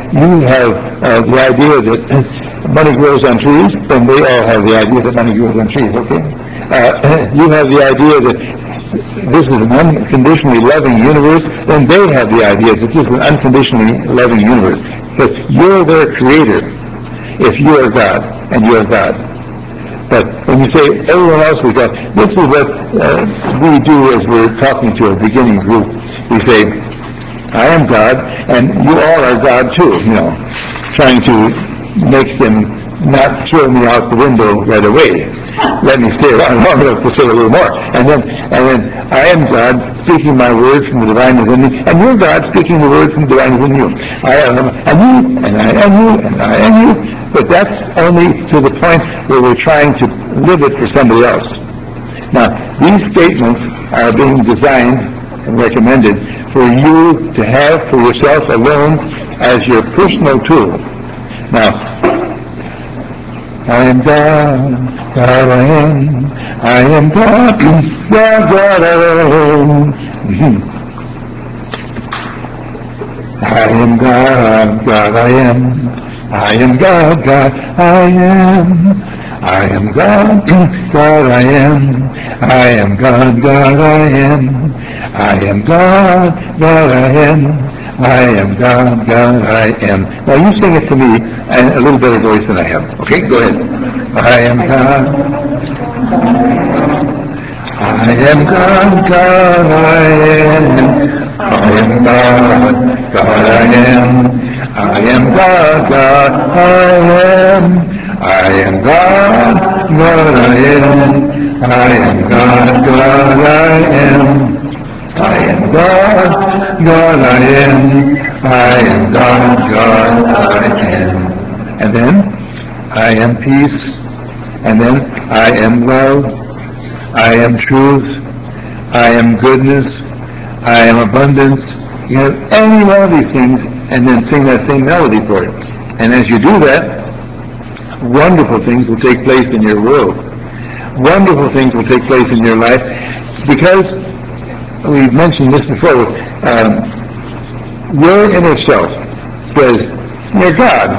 you have the idea that money grows on trees, then they all have the idea that money grows on trees, okay? You have the idea that this is an unconditionally loving universe, then they have the idea that this is an unconditionally loving universe. Because you're their creator if you are God and you are God. But when you say everyone else is God, this is what we do as we're talking to a beginning group. We say, I am God, and you all are God too, trying to make them not throw me out the window right away. Let me stay around long enough to say a little more. And then I am God speaking my word from the divine within me, and you're God speaking the word from the divine within you. I am, and you, and I am you, and I am you. But that's only to the point where we're trying to live it for somebody else. Now, these statements are being designed and recommended for you to have for yourself alone as your personal tool. Now, I am God, God I am. I am God, God, God I am. I am God, God I am. I am God, God I am. I am God, God I am. I am God, God I am. I am God, God I am. I am God, God I am. Now you sing it to me in a little better voice than I have. Okay, go ahead. I am God. I am God, God I am. I am God, God I am. I am God, God I am. I am God, God I am. I am God, God I am. I am God, God I am. I am God, God I am. And then, I am peace. And then, I am love. I am truth. I am goodness. I am abundance. You have any one of these things, and then sing that same melody for it. And as you do that, wonderful things will take place in your world. Wonderful things will take place in your life, because we've mentioned this before. Your inner self says, you're God.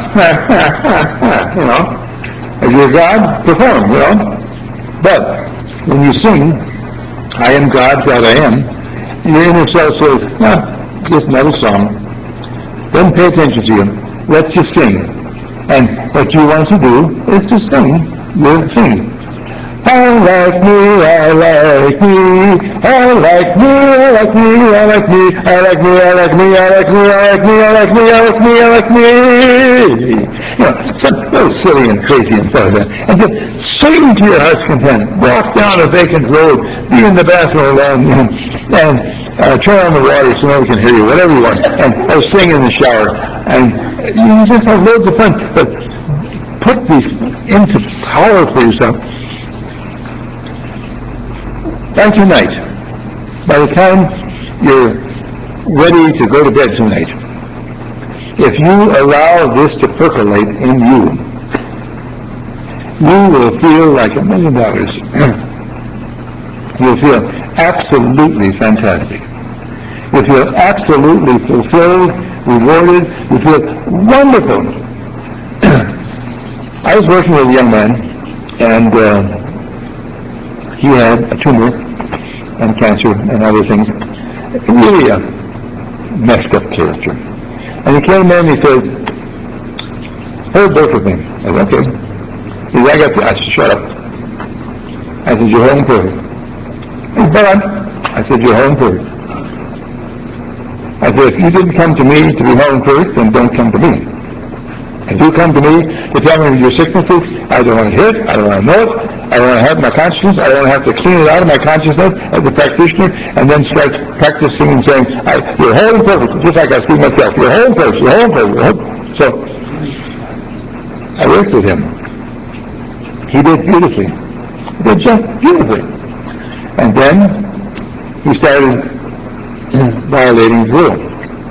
If you're God, perform, But when you sing, I am God, God I am, your inner self says, just another song. Don't pay attention to you. Let's just sing. And what you want to do is to sing your thing. I like me, I like me, I like me, I like me, I like me, I like me, I like me, I like me, I like me, I like me, I like me, I like me. Some little silly and crazy and stuff like that. And just sing to your heart's content. Walk down a vacant road, be in the bathroom alone, and turn on the water so no one can hear you, whatever you want, or sing in the shower. And you just have loads of fun. But put these into power for yourself. By tonight, by the time you're ready to go to bed tonight, if you allow this to percolate in you, you will feel like $1 million. You'll feel absolutely fantastic. You'll feel absolutely fulfilled, rewarded. You'll feel wonderful. I was working with a young man, and he had a tumor and cancer and other things. Really a messed up character. And he came in and he said, heard both of them. I said, okay. He said, I said, shut up. I said, you're home perfect. He said, but I said, you're home perfect. I said, if you didn't come to me to be home perfect, then don't come to me. If you come to me to tell me your sicknesses, I don't want to hear it, I don't want to know it, I don't want to have my consciousness, I don't want to have to clean it out of my consciousness as a practitioner, and then starts practicing and saying, you're whole and perfect, just like I see myself. You're whole and perfect, you're whole and perfect. So, I worked with him. He did beautifully. He did just beautifully. And then, he started violating the rule.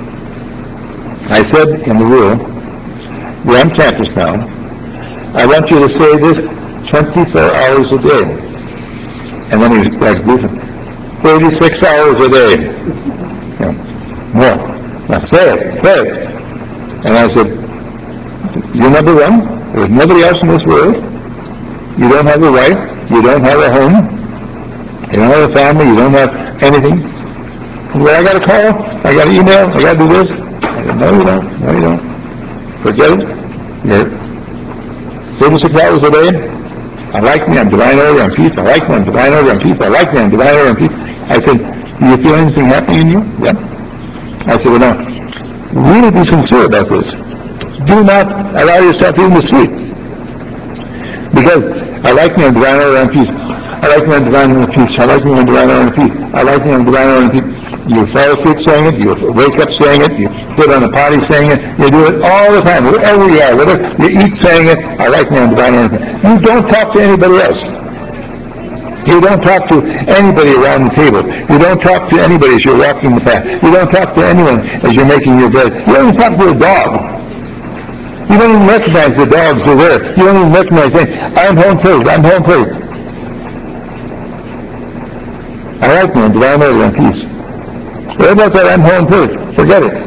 I said in the rule, we're on campus now, I want you to say this 24 hours a day. And then he started goofing. 36 hours a day. More. Now say it. And I said, you're number one. There's nobody else in this world. You don't have a wife. You don't have a home. You don't have a family. You don't have anything. Well, I got a call. I got an email. I got to do this. I said, no, you don't. No, you don't. Forget it. You're 36 hours a day. I like me. I'm divine order. I'm peace. I like me. I'm divine order. I'm peace. I like me. I'm divine order. I'm peace. I said, do you feel anything happening in you? Yeah. I said, well, now, really be sincere about this. Do not allow yourself even to sleep. Because I like me, I'm divine order, I'm peace. I like me, I'm divine order, peace. I like me, I'm divine order, peace. I like me, I'm divine order, peace. You fall asleep saying it, you wake up saying it, you sit on a potty saying it, you do it all the time, wherever you are, whatever, you eat saying it, I like me, I'm divine order, peace. You don't talk to anybody else. You don't talk to anybody around the table. You don't talk to anybody as you're walking the path. You don't talk to anyone as you're making your bed. You don't even talk to a dog. You don't even recognize the dogs are there. You don't even recognize them. I'm home free. I'm home free. I like me, I'm divine order and peace. What about that I'm home free? Forget it.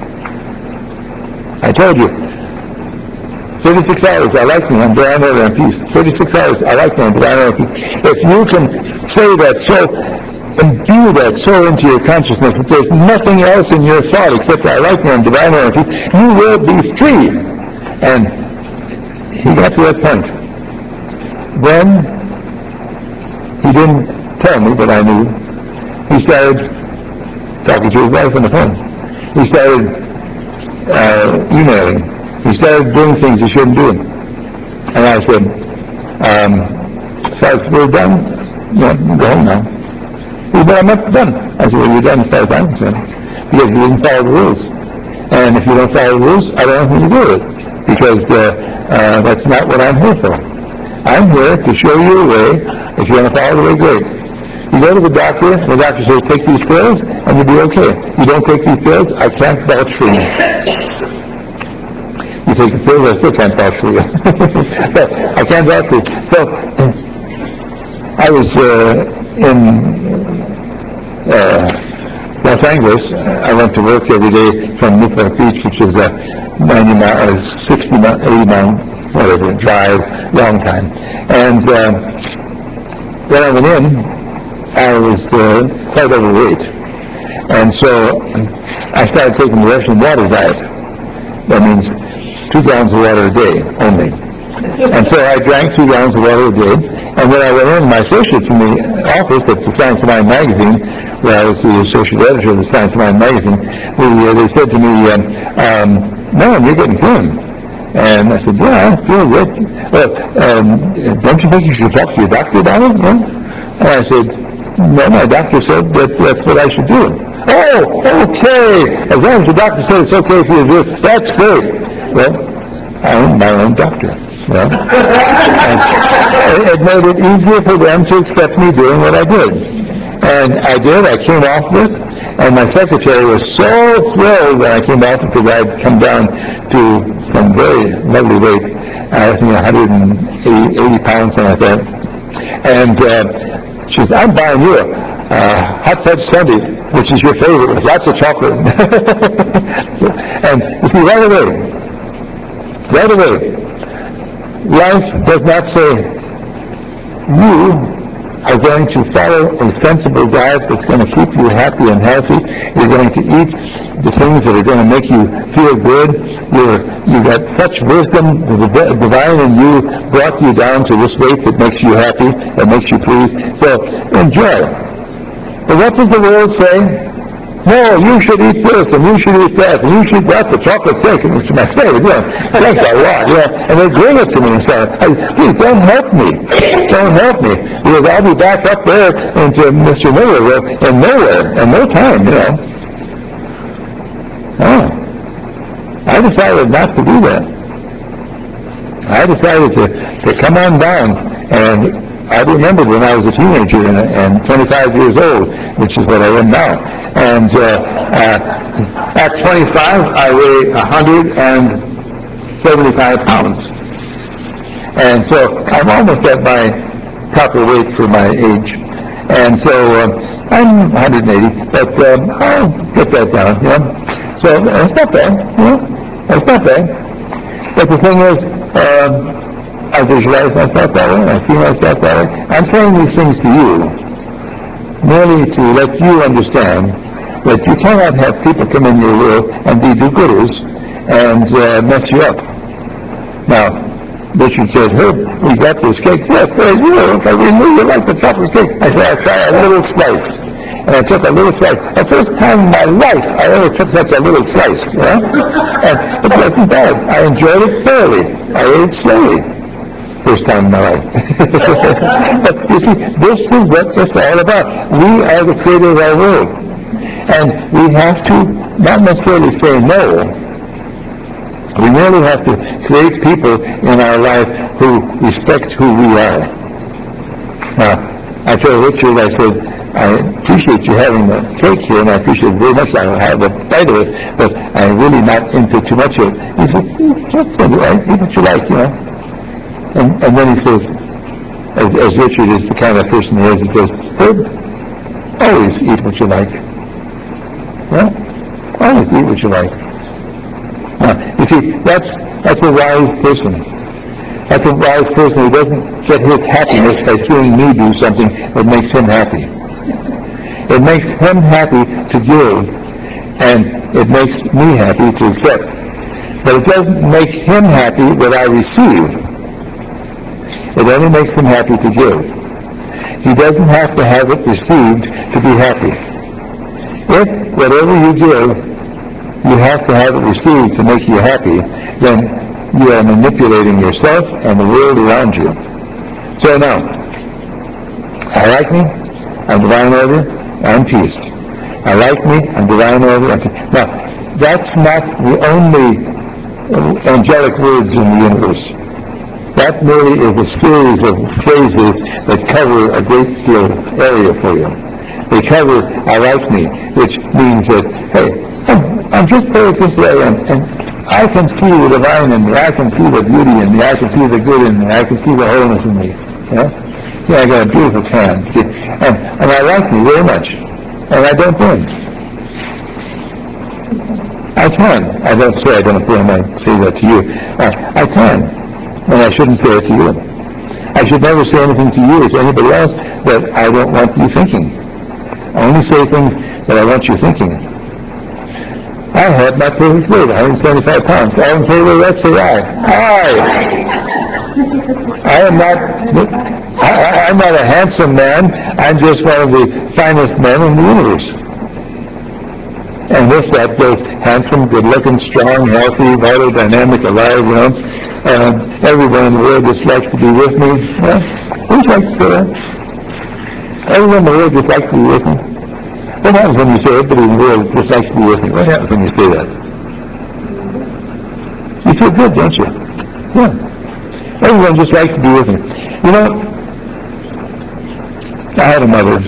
I told you. 36 hours, I like me, I'm divine order and peace. 36 hours, I like me, I'm divine order and peace. If you can say that so, imbue that so into your consciousness that there's nothing else in your thought except I like me, I'm divine order and peace, you will be free. And he got to that point. Then, he didn't tell me, but I knew, he started talking to his wife on the phone. He started emailing. He started doing things he shouldn't do. And I said, so we're done, go home now. He said, well, I'm not done. I said, well, you're done as far as I'm concerned. Because you didn't follow the rules. And if you don't follow the rules, I don't have anything to do with it. Because that's not what I'm here for. I'm here to show you a way. If you want to follow the way, great. You go to the doctor says, take these pills, and you'll be okay. You don't take these pills, I can't vouch for you. You take the pills, I still can't vouch for you. But I can't vouch for you. So, I was in Los Angeles. I went to work every day from Newport Beach, which is a 90 mile, 60 mile, 80 mile, whatever, drive, long time. And when I went in, I was quite overweight. And so I started taking the Russian water diet. That means 2 gallons of water a day only. And so I drank 2 gallons of water a day. And when I went in, my associates in the office at the Science of Mind magazine, where I was the associate editor of the Science of Mind magazine, they said to me, "Man, you're getting thin." And I said, "Yeah, I feel good." "Well, don't you think you should talk to your doctor about it?" "No?" And I said, "No, my doctor said that that's what I should do." "Oh, okay. As long as the doctor said it's okay for you to do it, that's great." Well, I'm my own doctor. Well, it made it easier for them to accept me doing what I did. And I did. I came off of it. And my secretary was so thrilled when I came off it because I'd come down to some very lovely weight. I think 180 pounds, something like that. And she said, "I'm buying you a hot fudge sundae, which is your favorite, with lots of chocolate." And you see, right away, life does not say, you are going to follow a sensible diet that's going to keep you happy and healthy. You're going to eat the things that are going to make you feel good. You've got such wisdom. The divine in you brought you down to this weight that makes you happy, that makes you pleased. So enjoy. But what does the world say? No, you should eat this, and you should eat that, and you should eat lots of chocolate cake, which is my favorite, thanks a lot, and they bring it to me and say, "Please, don't help me, because I'll be back up there into Mr. Miller in nowhere, in no time, I decided not to do that. I decided to come on down, and I remembered when I was a teenager and 25 years old, which is what I am now. And at 25, I weigh 175 pounds. And so I'm almost at my proper weight for my age. And so I'm 180, but I'll get that down, So it's not bad, That's not bad. But the thing is, I visualize myself that way, I see myself that way. I'm saying these things to you merely to let you understand that you cannot have people come in your world and be do-gooders and mess you up. Now, Richard said, Herb, we got this cake. Yes, very good. Okay, we knew you liked the chocolate cake. I said, I'll try a little slice. And I took a little slice. The first time in my life I ever took such a little slice. Yeah? And it wasn't bad. I enjoyed it thoroughly. I ate it slowly. First time in my life. But you see, this is what it's all about. We are the creator of our world. And we have to not necessarily say no. We really have to create people in our life who respect who we are. Now, I told Richard, I said, I appreciate you having the cake here, and I appreciate it very much. I'll have a bite of it, but I'm really not into too much of it. He said, that's all right, eat what you like, you know. And then he says, as Richard is the kind of person he is, he says, Herb, always eat what you like. Well, always eat what you like. You see, that's a wise person. That's a wise person who doesn't get his happiness by seeing me do something that makes him happy. It makes him happy to give, and it makes me happy to accept. But it doesn't make him happy that I receive. It only makes him happy to give. He doesn't have to have it received to be happy. If whatever you give, you have to have it received to make you happy, then you are manipulating yourself and the world around you. So now, I like me, I'm divine order, I'm peace. I like me, I'm divine order, I'm peace. Now, that's not the only angelic words in the universe. That merely is a series of phrases that cover a great deal of area for you. They cover I like me, which means that, hey, I'm just perfect as I am, and I can see the divine in me, I can see the beauty in me, I can see the good in me, I can see the wholeness in me. Yeah, I got a beautiful tan, see? And I like me very much, and I don't burn. I can. I don't say I don't burn, I say that to you. I can, and I shouldn't say it to you. I should never say anything to you or to anybody else that I don't want you thinking. I only say things that I want you thinking. I have my perfect weight, 175 pounds. All in favor of that, say aye. Aye. I'm not a handsome man. I'm just one of the finest men in the universe. And with that goes handsome, good-looking, strong, healthy, vital, dynamic, alive, you know. Everyone in the world just likes to be with me. Well, who'd like to say that? Everyone in the world just likes to be with me. What happens when you say everybody in the world just likes to be with me? What happens when you say that? You feel good, don't you? Yeah. Everyone just likes to be with me. You know, I had a mother,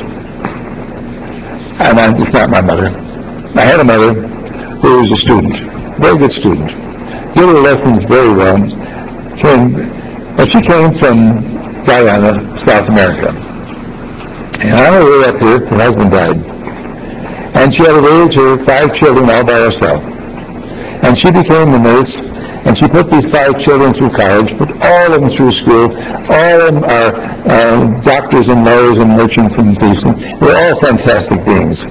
and it's not my mother. I had a mother who was a student, very good student, did her lessons very well, but she came from Guyana, South America. And on her way up here, her husband died. And she had to raise her 5 children all by herself. And she became the nurse, and she put these 5 children through college, put all of them through school. All of them are doctors and lawyers and merchants and thieves. They're all fantastic beings.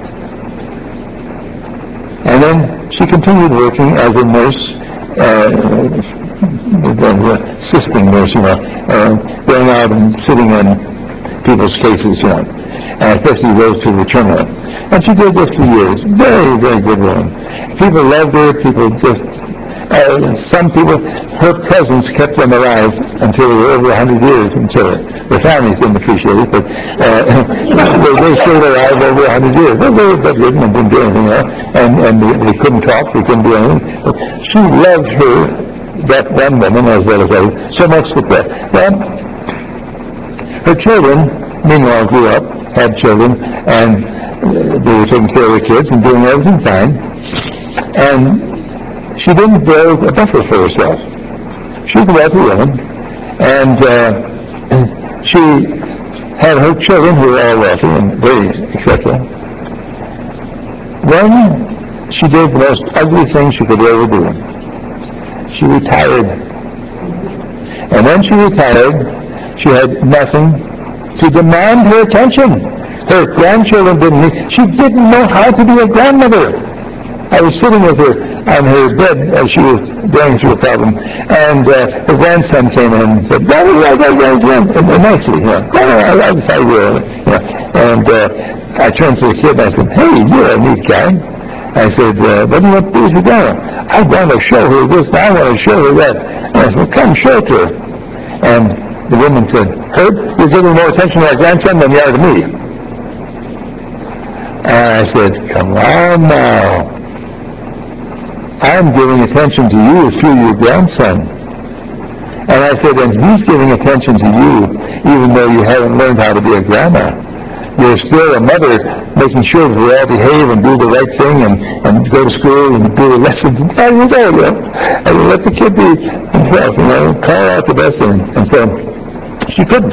And then she continued working as a nurse, assisting nurse, you know, going out and sitting in people's cases, you know, especially those who were terminal. And she did this for years. Very, very good woman. People loved her. People just, some people, her presence kept them alive until they were over 100 years, until their families didn't appreciate it, but they stayed alive over 100 years. They were bedridden and didn't do anything else, and they couldn't talk, they couldn't do anything. But she loved her, that one woman, as well as others, so much that, her children, meanwhile, grew up, had children, and they were taking care of their kids and doing everything fine. And she didn't build a buffer for herself. She was a wealthy woman, and she had her children who were all wealthy and very acceptable. Then she did the most ugly thing she could ever do. she retired. And when she retired, she had nothing to demand her attention. Her grandchildren didn't need. She didn't know how to be a grandmother. I was sitting with her on her bed as she was going through a problem, and her grandson came in and said, "Daddy, and nicely, I just how you And I turned to the kid and I said, "Hey, you're a neat guy." I said, "What do you want to do with your grandma?" "I want to show her this, and I want to show her that." And I said, "Come, show it to her." And the woman said, "Herb, you're giving more attention to our grandson than you are to me." And I said, "Come on now. I'm giving attention to you through your grandson." And I said, "And he's giving attention to you even though you haven't learned how to be a grandma. You're still a mother, making sure that we all behave and do the right thing and go to school and do the lessons." And and let the kid be himself, call out the best in him. And so she couldn't.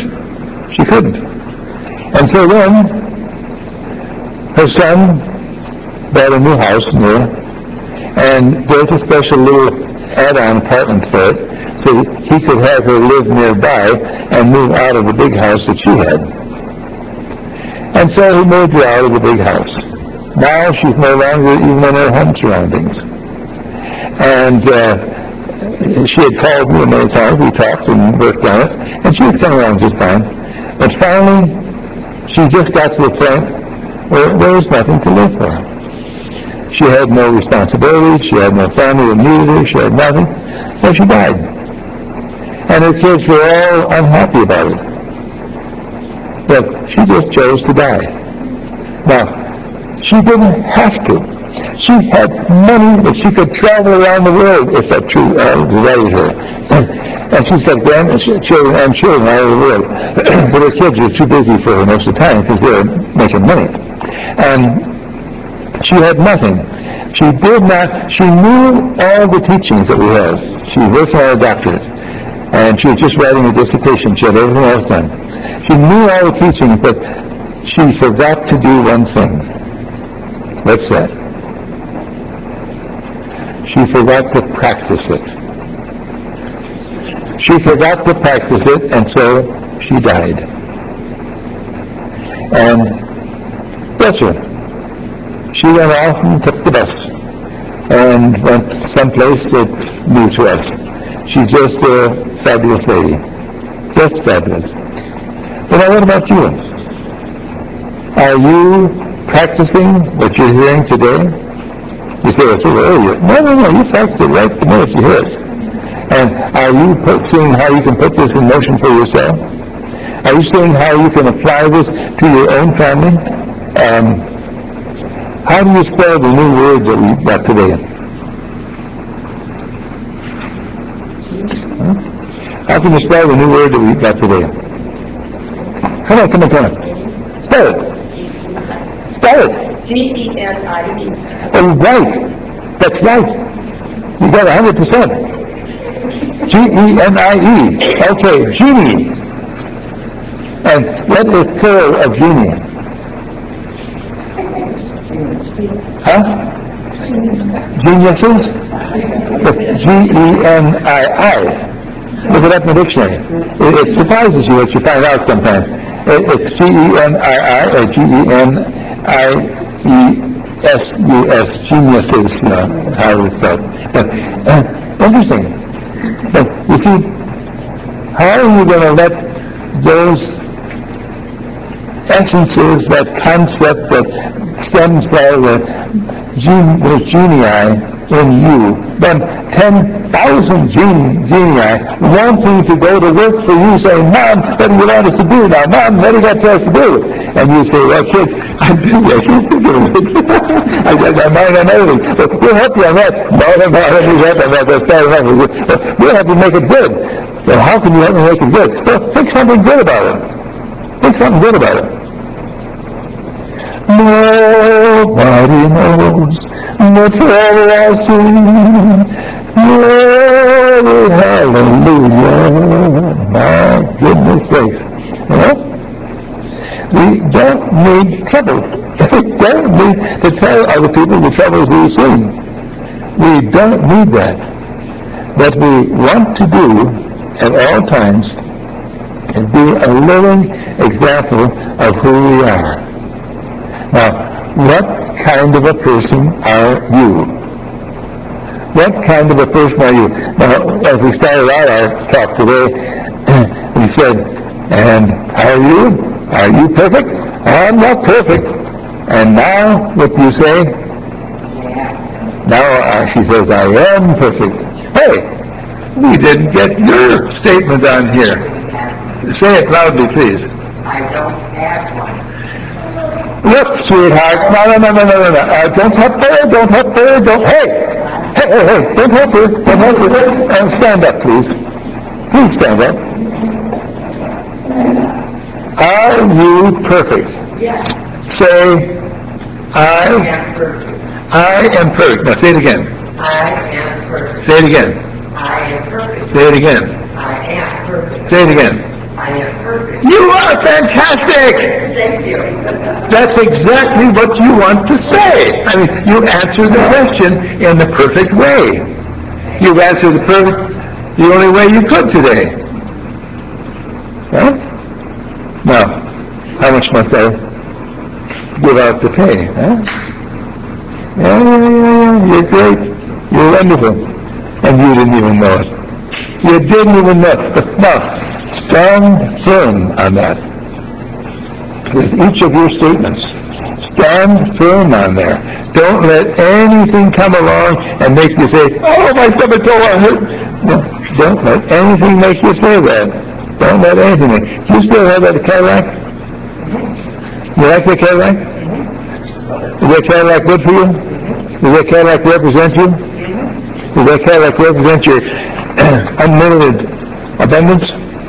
And so then her son bought a new house near and built a special little add-on apartment for it so that he could have her live nearby and move out of the big house that she had. And so he moved her out of the big house. Now she's no longer even in her home surroundings. And she had called me many times. We talked and worked on it, and she was coming along just fine. But finally, she just got to the point where there was nothing to live for. She had no responsibilities. She had no family that needed her. She had nothing. So she died. And her kids were all unhappy about it. But she just chose to die. Now, she didn't have to. She had money that she could travel around the world if that desired her. And she's got grandchildren and children all over the world. But her kids were too busy for her most of the time because they were making money. And she had nothing. She knew all the teachings that we have. She was working on a doctorate. And she was just writing a dissertation. She had everything else done. She knew all the teachings, but she forgot to do one thing. What's that? She forgot to practice it. She forgot to practice it, and so she died. And bless her. She went off and took the bus and went someplace that's new to us. She's just a fabulous lady. Just fabulous. But now what about you? Are you practicing what you're hearing today? You say, "It's earlier." No, you practice it right the minute you hear it. And are you seeing how you can put this in motion for yourself? Are you seeing how you can apply this to your own family? How do you spell the new word that we got today? How can you spell the new word that we got today? Come on. Spell it. G-E-N-I-E. Oh, right. That's right. You got 100%. G-E-N-I-E. Okay, genie. And what is plural of genie? Huh? Geniuses? G-E-N-I-I. Look it up in the dictionary. It surprises you what you find out sometimes. It's G-E-N-I-I or G-E-N-I-E-S-U-S, geniuses, how it's spelled. But interesting. But you see, how are you going to let those essences, that concept, that stem cell, the genii in you, then 10,000 genii wanting to go to work for you, saying, "Mom, what do you want us to do now? Mom, what do you got for us to do?" And you say, "Well, kids, I'm busy. I can't think of it. I got my mind on everything. But we'll help you on that." No, let me help on that. That's bad enough. We'll help you make it good. Well, how can you help me make it good? Well, think something good about it. Nobody knows the trouble I see. Glory, hallelujah. My goodness sakes. We don't need troubles. We don't need to tell other people the troubles we've seen. We don't need that. what we want to do at all times is be a living example of who we are. Now, what kind of a person are you? What kind of a person are you? Now, as we started out our talk today, we said, and how are you? Are you perfect? I'm not perfect. And now, what do you say? Now she says, I am perfect. Hey, we didn't get your statement on here. Say it loudly, please. I don't have one. Look, sweetheart. No. Don't help her. Hey, don't help her. And stand up, please. Please stand up. Are you perfect? Yes. Say, I am perfect. I am perfect. Now say it again. I am perfect. Say it again. I am perfect. Say it again. I am perfect. Say it again. I am perfect. You are fantastic! Thank you. That's exactly what you want to say. I mean, you answered the question in the perfect way. You've answered the only way you could today. Huh? Now, how much must I give out to pay? Huh? Yeah. You're great. You're wonderful. And you didn't even know it. You didn't even know it. But now, stand firm on that. With each of your statements, stand firm on there. Don't let anything come along and make you say, oh, my stomach don't hurt. No, don't let anything make you say that. Don't let anything. Do you still have that Cadillac? You like the Cadillac? Is that Cadillac good for you? Does that Cadillac represent you? Does that Cadillac represent your unlimited abundance?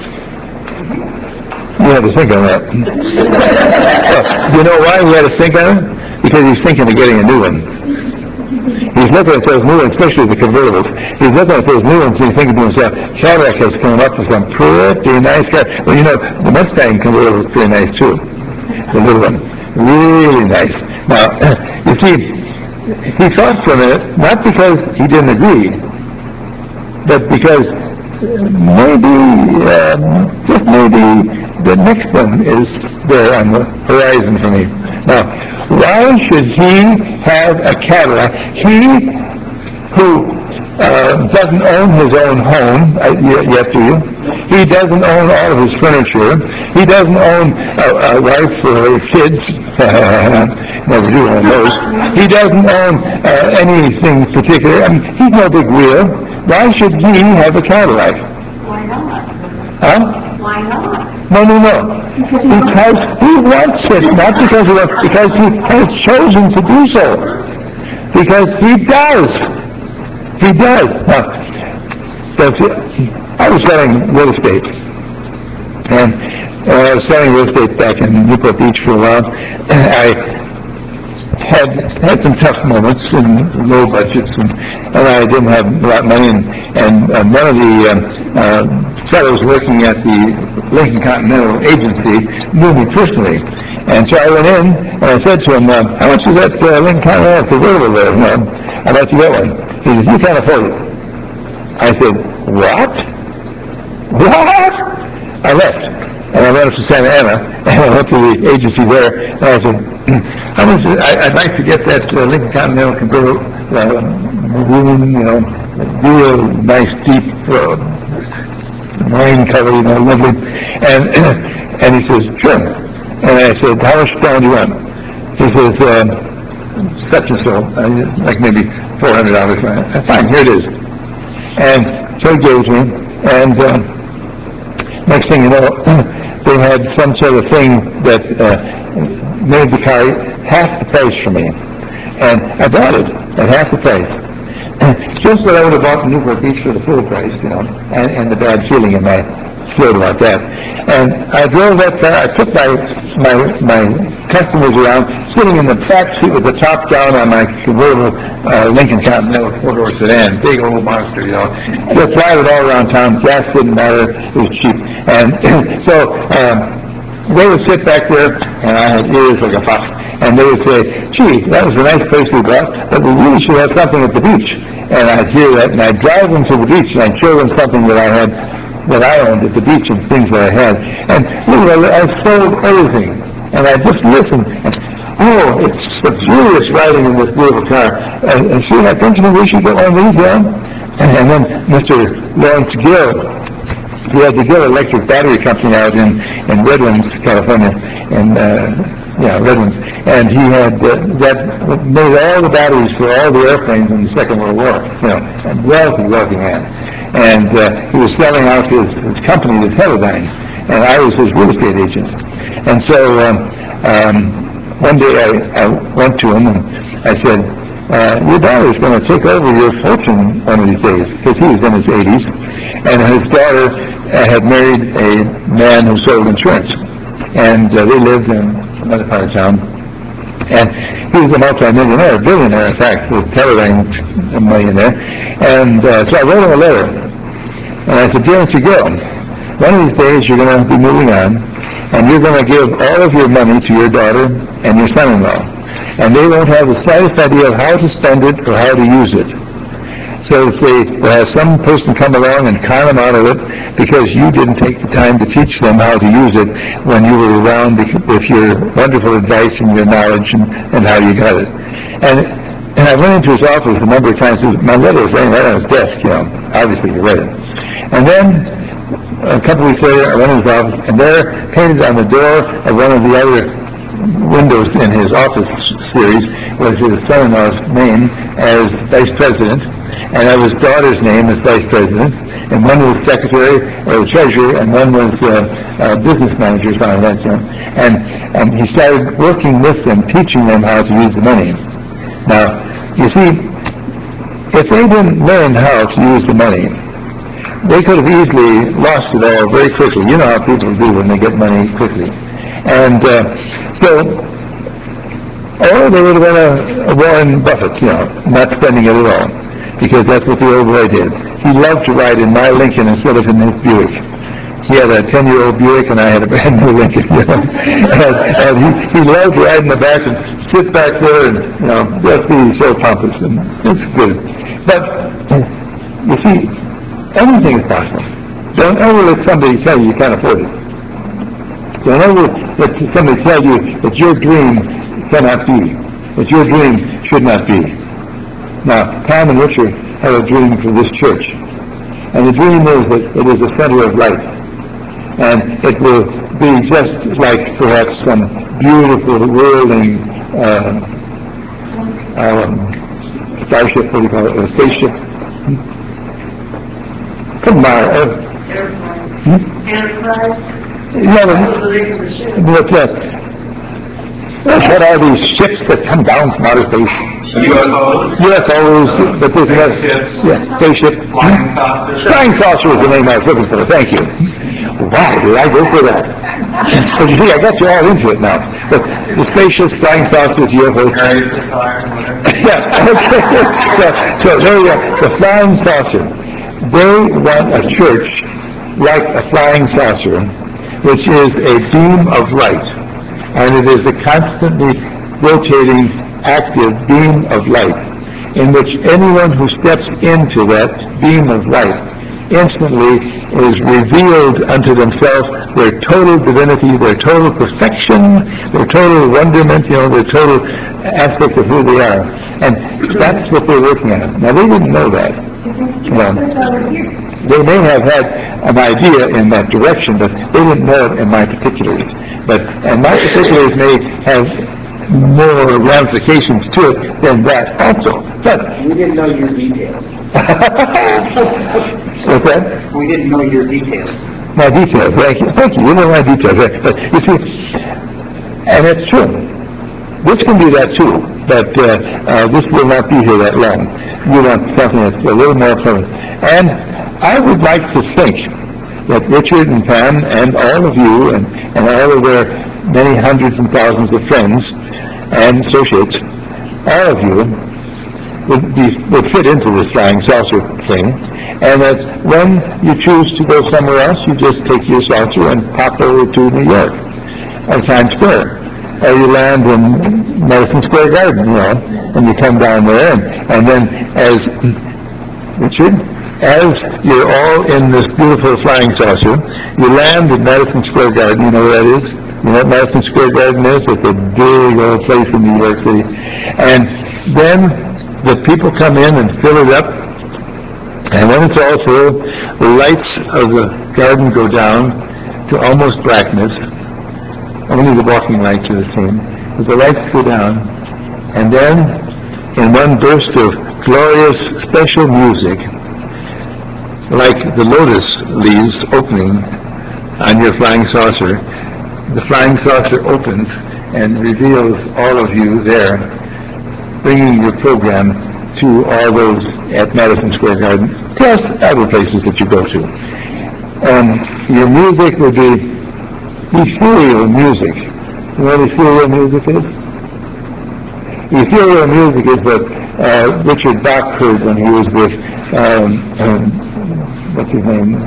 You had to think on that. Well, you know why we had to think on it? Because he's thinking of getting a new one. He's looking at those new ones, especially the convertibles. He's looking at those new ones and he's thinking to himself, Cadillac has come up with some pretty nice car. Well, you know, the Mustang convertible is pretty nice too. The little one. Really nice. Now, you see, he thought for a minute, not because he didn't agree, but because just maybe, the next one is there on the horizon for me. Now, why should he have a Cadillac? He who doesn't own his own home, yet do you? He doesn't own all of his furniture. He doesn't own a wife or kids. Never do own those. He doesn't own anything particular. I mean, he's no big wheel. Why should he have a Cadillac? Why not? Huh? Why not? No. Because he wants it, not because he wants, because he has chosen to do so. Because he does. He does. Now, I was selling real estate. And I was selling real estate back in Newport Beach for a while. I had some tough moments and low budgets, and I didn't have a lot of money, and one of the fellows working at the Lincoln Continental Agency knew me personally. And so I went in and I said to him, how much is that Lincoln Continental convertible there? I'd like to get one. He said, you can't afford it. I said, what? I left. And I went up to Santa Ana, and I went to the agency there, and I said, how much I'd like to get that Lincoln Continental convertible, real nice, deep, wine color, lovely. And he says, sure. And I said, how much down do you want? He says, such and so, like maybe $400. Fine, here it is. And so he gave it to me, and next thing you know, they had some sort of thing that made the car half the price for me. And I bought it at half the price. Just what I would have bought in Newport Beach for the full price, and the bad feeling in my throat about that. And I drove that car. I took my customers around, sitting in the back seat with the top down on my convertible Lincoln Continental four-door sedan, big old monster, Just drive it all around town. Gas didn't matter. It was cheap. And so they would sit back there, and I had ears like a fox, and they would say, gee, that was a nice place we bought, but we really should have something at the beach. And I'd hear that, and I'd drive them to the beach, and I'd show them something that I owned at the beach, and things that I had. And I sold everything, and I just listened. Oh, it's luxurious riding in this beautiful car. See that? Don't you think we should get one of these, yeah? And then Mr. Lawrence Gill, he had the Gill Electric Battery Company out in Redlands, California, Redlands, and he had that made all the batteries for all the airplanes in the Second World War. A wealthy man, and he was selling out his company to Teledyne, and I was his real estate agent. And so one day I went to him and I said, your daughter's going to take over your fortune one of these days, because he was in his 80s, and his daughter had married a man who sold insurance, and they lived in another part of town, and he was a multi-millionaire, billionaire in fact, with Teledyne's a millionaire, and so I wrote him a letter, and I said, dear Mr. Gill, one of these days you're going to be moving on, and you're going to give all of your money to your daughter and your son-in-law, and they won't have the slightest idea of how to spend it or how to use it. So if they have some person come along and con them out of it because you didn't take the time to teach them how to use it when you were around with your wonderful advice and your knowledge and how you got it. And I went into his office a number of times. My letter was laying right on his desk, obviously he read it. And then a couple weeks later, I went in his office, and there, painted on the door of one of the other windows in his office series, was his son-in-law's name as vice president, and of his daughter's name as vice president, and one was secretary or treasurer, and one was business manager, something like that. And he started working with them, teaching them how to use the money. Now, you see, if they didn't learn how to use the money, they could have easily lost it all very quickly. You know how people do when they get money quickly. And or they would have been a Warren Buffett, not spending it at all, because that's what the old boy did. He loved to ride in my Lincoln instead of in his Buick. He had a 10-year-old Buick, and I had a brand new Lincoln. And he loved to ride in the back and sit back there and just be so pompous, and it's good. But you see, anything is possible. Don't ever let somebody tell you can't afford it. Don't ever let somebody tell you that your dream cannot be, that your dream should not be. Now, Tom and Richard have a dream for this church. And the dream is that it is a center of light. And it will be just like perhaps some beautiful whirling starship, what do you call it, a spaceship? Come on. Enterprise? What are these ships that come down from outer space? UFOs, but there's another spaceship. Flying saucer. Flying saucer is the name I was looking for. Thank you. Why did I go for that? But you see, I got you all into it now. But the spaceships, flying saucers, UFOs. Yeah, okay. So there you go. The flying saucer. They want a church like a flying saucer, which is a beam of light. And it is a constantly rotating, active beam of light, in which anyone who steps into that beam of light instantly is revealed unto themselves their total divinity, their total perfection, their total wonderment, their total aspect of who they are. And that's what they're working on. Now, they didn't know that. They may have had an idea in that direction, but they didn't know it in my particulars. And my particulars may have more ramifications to it than that also. But we didn't know your details. What's that? We didn't know your details. My details, thank you. You know my details. But you see, and it's true. This can be that too, but this will not be here that long. You want something that's a little more permanent. And I would like to think that Richard and Pam and all of you and all of their many hundreds and thousands of friends and associates, all of you would fit into this flying saucer thing, and that when you choose to go somewhere else, you just take your saucer and pop over to New York. of Times Square. Or you land in Madison Square Garden, and you come down there, and then as you're all in this beautiful flying saucer, you land at Madison Square Garden. You know where that is? You know what Madison Square Garden is? It's a big old place in New York City. And then the people come in and fill it up, and when it's all full, the lights of the garden go down to almost blackness. Only the walking lights are the same. But the lights go down, and then in one burst of glorious special music, like the lotus leaves opening on your flying saucer, the flying saucer opens and reveals all of you there, bringing your program to all those at Madison Square Garden, plus other places that you go to. Your music will be ethereal music. You know what ethereal music is? Ethereal music is what Richard Bach heard when he was with, what's his name?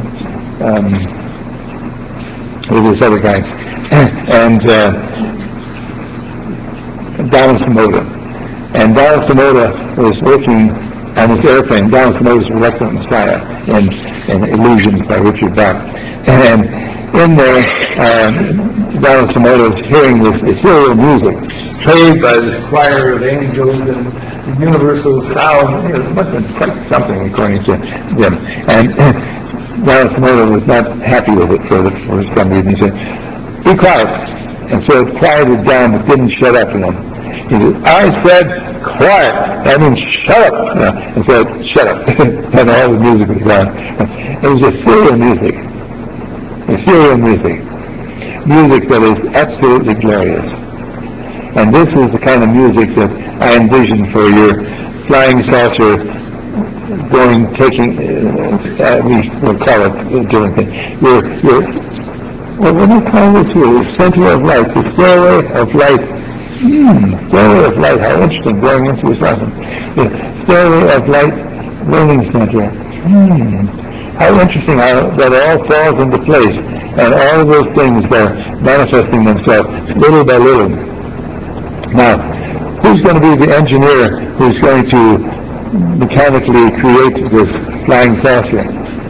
With this other guy. And Donald Simoda. And Donald Simoda was working on this airplane. Donald Simoda's Reluctant Messiah in Illusions by Richard Bach. And in there, Donald Simoda was hearing this ethereal music played by this choir of angels and universal sound. It must have been quite something, according to them. And Donald Simoda was not happy with it for some reason. He said, "Be quiet." And so it quieted down, but didn't shut up. He said, "I said quiet. I mean shut up." And said, "Shut up." And all the music was gone. It was ethereal music. Ethereal music. Music that is absolutely glorious. And this is the kind of music that I envision for your flying saucer we'll call it a different thing. What do you call this here? The center of light, the stairway of light. Stairway of light, how interesting, going into your saucer. The stairway of light learning center. How interesting how that all falls into place, and all of those things are manifesting themselves little by little. Now, who's going to be the engineer who's going to mechanically create this flying saucer?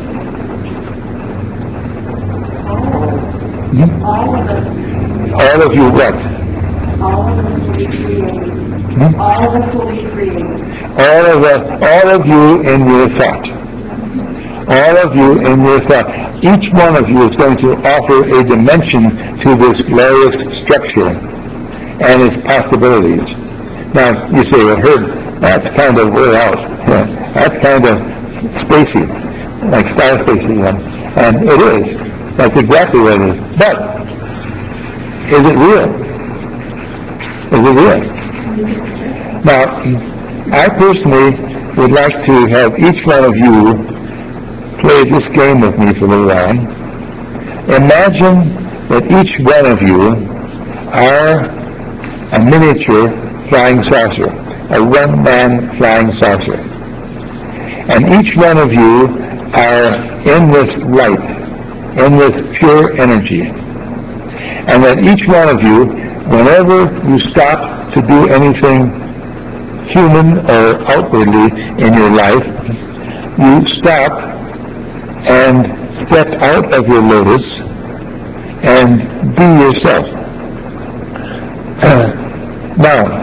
All of you what? All of us will be created. All of us will be created. All of you in your thought. All of you in your thought. Each one of you is going to offer a dimension to this glorious structure and its possibilities. Now, you say, well, Herb, that's kind of way out. That's kind of spacey, like star spacey. And it is. That's exactly what it is. But, is it real? Is it real? Now, I personally would like to have each one of you play this game with me for a little while. Imagine that each one of you are a miniature flying saucer, a one-man flying saucer. And each one of you are in this light, in this pure energy. And that each one of you, whenever you stop to do anything human or outwardly in your life, you stop and step out of your lotus and be yourself. Now,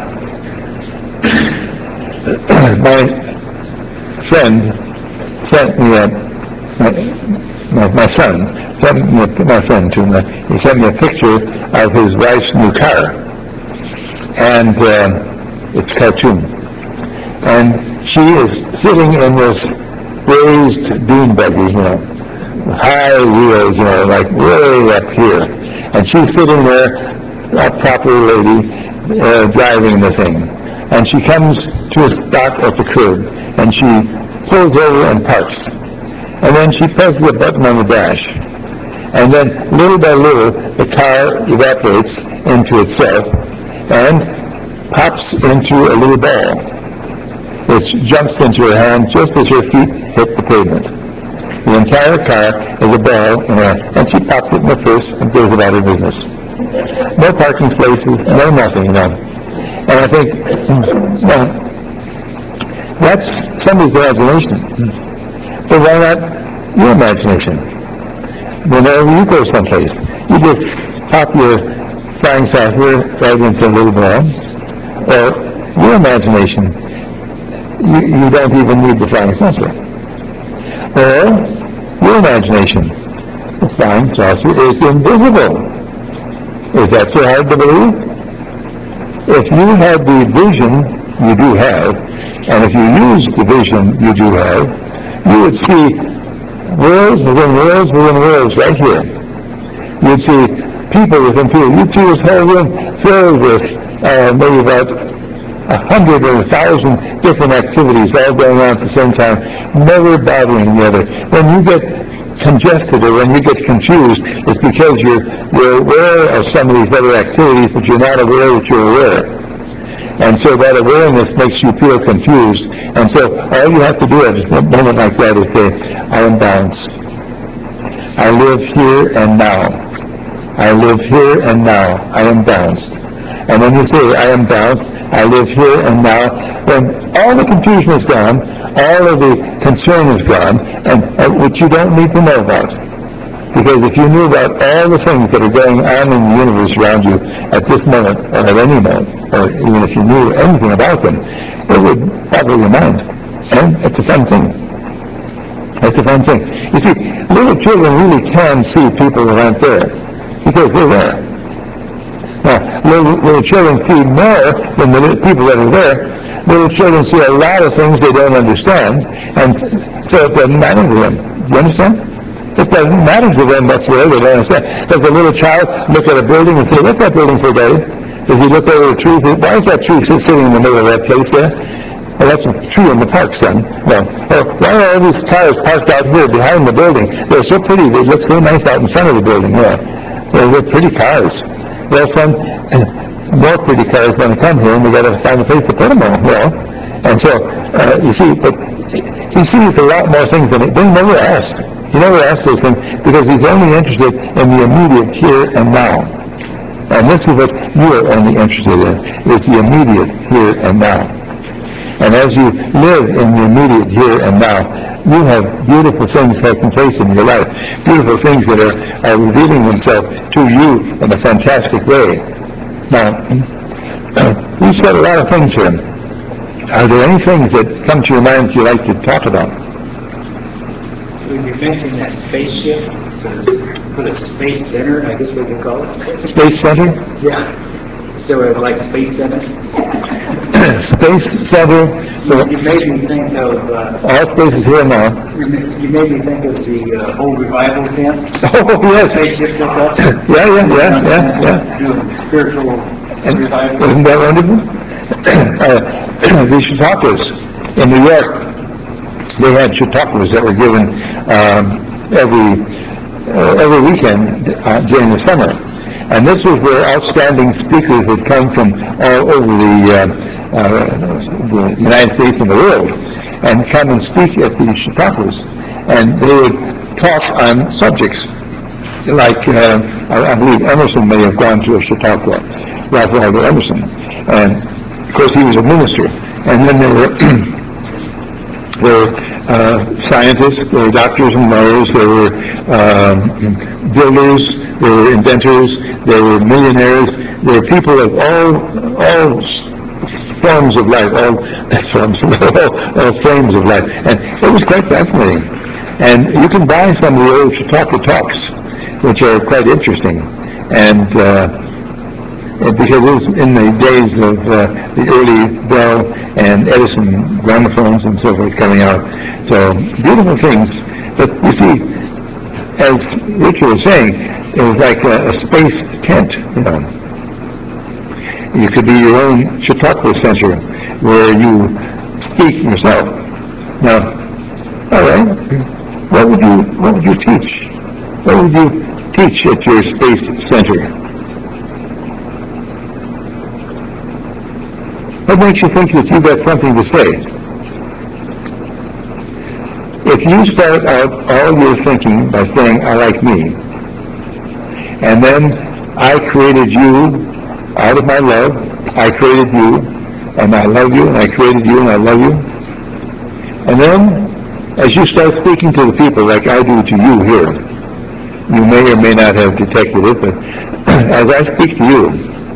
my friend sent me my son sent me my friend to me. He sent me a picture of his wife's new car, and it's a cartoon. And she is sitting in this raised dune buggy, with high wheels, like way up here. And she's sitting there, a proper lady, driving the thing. And she comes to a stop at the curb, and she pulls over and parks. And then she presses a button on the dash. And then, little by little, the car evaporates into itself and pops into a little ball, which jumps into her hand just as her feet hit the pavement. The entire car is a ball in her, and she pops it in her purse and goes about her business. No parking spaces, no nothing, And I think, well, that's somebody's imagination. But why not your imagination? Whenever you go someplace, you just pop your flying saucer right into a little ball, or your imagination, you don't even need the flying saucer. Or your imagination, the flying saucer is invisible. Is that so hard to believe? If you had the vision you do have, and if you use the vision you do have, you would see worlds within worlds within worlds right here. You'd see people within people. You'd see this whole room filled with maybe about 100 or 1,000 different activities all going on at the same time, never bothering the other. When you get congested or when you get confused, it's because you're aware of some of these other activities, but you're not aware that you're aware. And so that awareness makes you feel confused. And so all you have to do at a moment like that is say, I am balanced. I live here and now. I live here and now. I am balanced. And when you say, I am balanced, I live here and now, when all the confusion is gone, all of the concern is gone, and which you don't need to know about. Because if you knew about all the things that are going on in the universe around you at this moment, or at any moment, or even if you knew anything about them, it would boggle your mind. And it's a fun thing. It's a fun thing. You see, little children really can see people that aren't there, because they're there. Now, little children see more than the people that are there. Little children see a lot of things they don't understand, and so it doesn't matter to them. Do you understand? It doesn't matter to them whatsoever. They don't understand. Does a little child look at a building and say, what's that building for, Daddy? Does he look over a tree? Why is that tree sitting in the middle of that place there? Well, that's a tree in the park, son. Well, why are all these cars parked out here behind the building? They're so pretty. They look so nice out in front of the building. Yeah. They're pretty cars. Well, son, more pretty cars going to come here, and we got to find a place to put them on. Well, and so you see, but he sees a lot more things than they never ask. He never asks those things because he's only interested in the immediate here and now. And this is what you are only interested in: is the immediate here and now. And as you live in the immediate here and now, you have beautiful things taking place in your life, beautiful things that are revealing themselves to you in a fantastic way. Now, we've said a lot of things here. Are there any things that come to your mind that you'd like to talk about? When you mentioned that spaceship, for the Space Center, I guess we could call it. Space Center? Yeah. So like Space Center? Space Center. You made me think of... all space is here now. You made me think of the old revival tent. Oh, yes. Spaceship took up. Yeah. Doing spiritual revival. Isn't that wonderful? The Chautauquas in New York, they had Chautauquas that were given every weekend during the summer. And this was where outstanding speakers had come from all over the United States and the world, and come and speak at the Chautauquas. And they would talk on subjects like, I believe Emerson may have gone to a Chautauqua, Ralph Waldo Emerson. And, of course, he was a minister. And then there were scientists, there were doctors and lawyers, there were builders, there were inventors, there were millionaires, there were people of all forms of life, all frames of life. And it was quite fascinating. And you can buy some of the old Chautauqua talks, which are quite interesting. And because it was in the days of the early Bell and Edison gramophones and so forth coming out. So beautiful things. But you see, as Richard was saying, it was like a space tent, you know. You could be your own Chautauqua Center where you speak yourself. Now, all right, what would you teach? What would you teach at your space center? What makes you think that you got something to say? If you start out all your thinking by saying, I like me, and then I created you out of my love. I created you, and I love you, and I created you, and I love you. And then, as you start speaking to the people like I do to you here, you may or may not have detected it, but as I speak to you,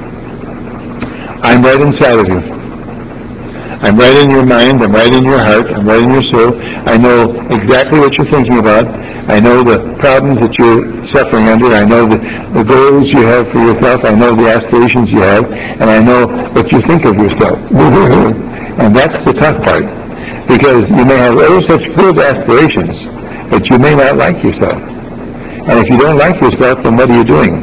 I'm right inside of you. I'm right in your mind, I'm right in your heart, I'm right in your soul. I know exactly what you're thinking about. I know the problems that you're suffering under. I know the goals you have for yourself. I know the aspirations you have. And I know what you think of yourself. And that's the tough part. Because you may have all such good aspirations, but you may not like yourself. And if you don't like yourself, then what are you doing?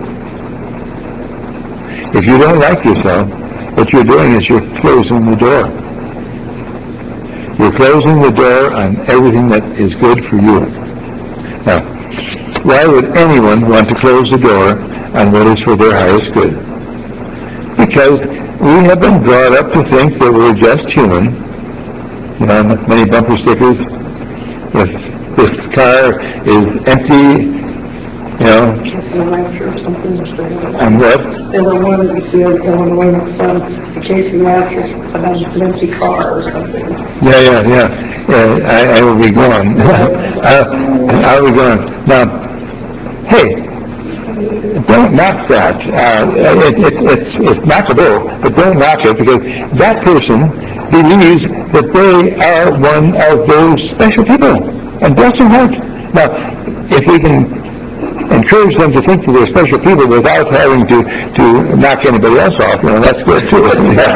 If you don't like yourself, what you're doing is you're closing the door. You're closing the door on everything that is good for you. Now, why would anyone want to close the door on what is for their highest good? Because we have been brought up to think that we're just human. You know, many bumper stickers. If this car is empty, you know, and what? There were one that you see in Illinois up front, the casing after about an empty car or something. Yeah. I will be gone. I will be gone. Now, hey, don't knock that. It's knockable, but don't knock it, because that person believes that they are one of those special people. And bless their heart. Now, if we can encourage them to think that they're special people without having to knock anybody else off, you know, that's good too.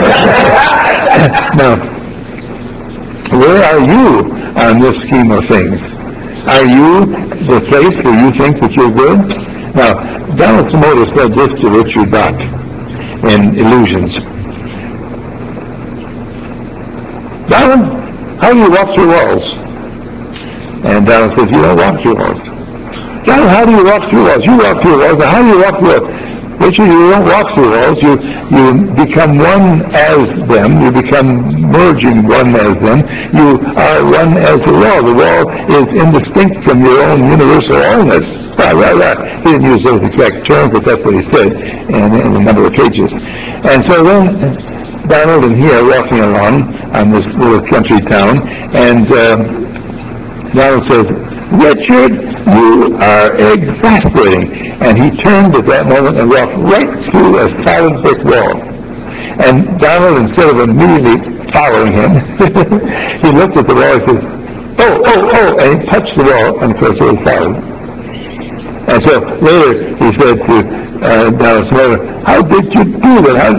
Now, where are you on this scheme of things? Are you the place where you think that you're good? Now, Donald Simota said this to Richard Bach in Illusions. Donald, how do you walk through walls? And Donald says, you don't walk through walls. Donald, how do you walk through walls? You walk through walls. Now, how do you walk through walls? Richard, you don't walk through walls. You become one as them. You become merging one as them. You are one as the wall. The wall is indistinct from your own universal allness. He didn't use those exact terms, but that's what he said in a number of pages. And so then Donald and he are walking along on this little country town, and Donald says, Richard, you are exasperating. And he turned at that moment and walked right through a solid brick wall. And Donald, instead of immediately following him, he looked at the wall and says, oh, and he touched the wall, and of course it was solid. And so later he said to Donald Simota, how did you do that?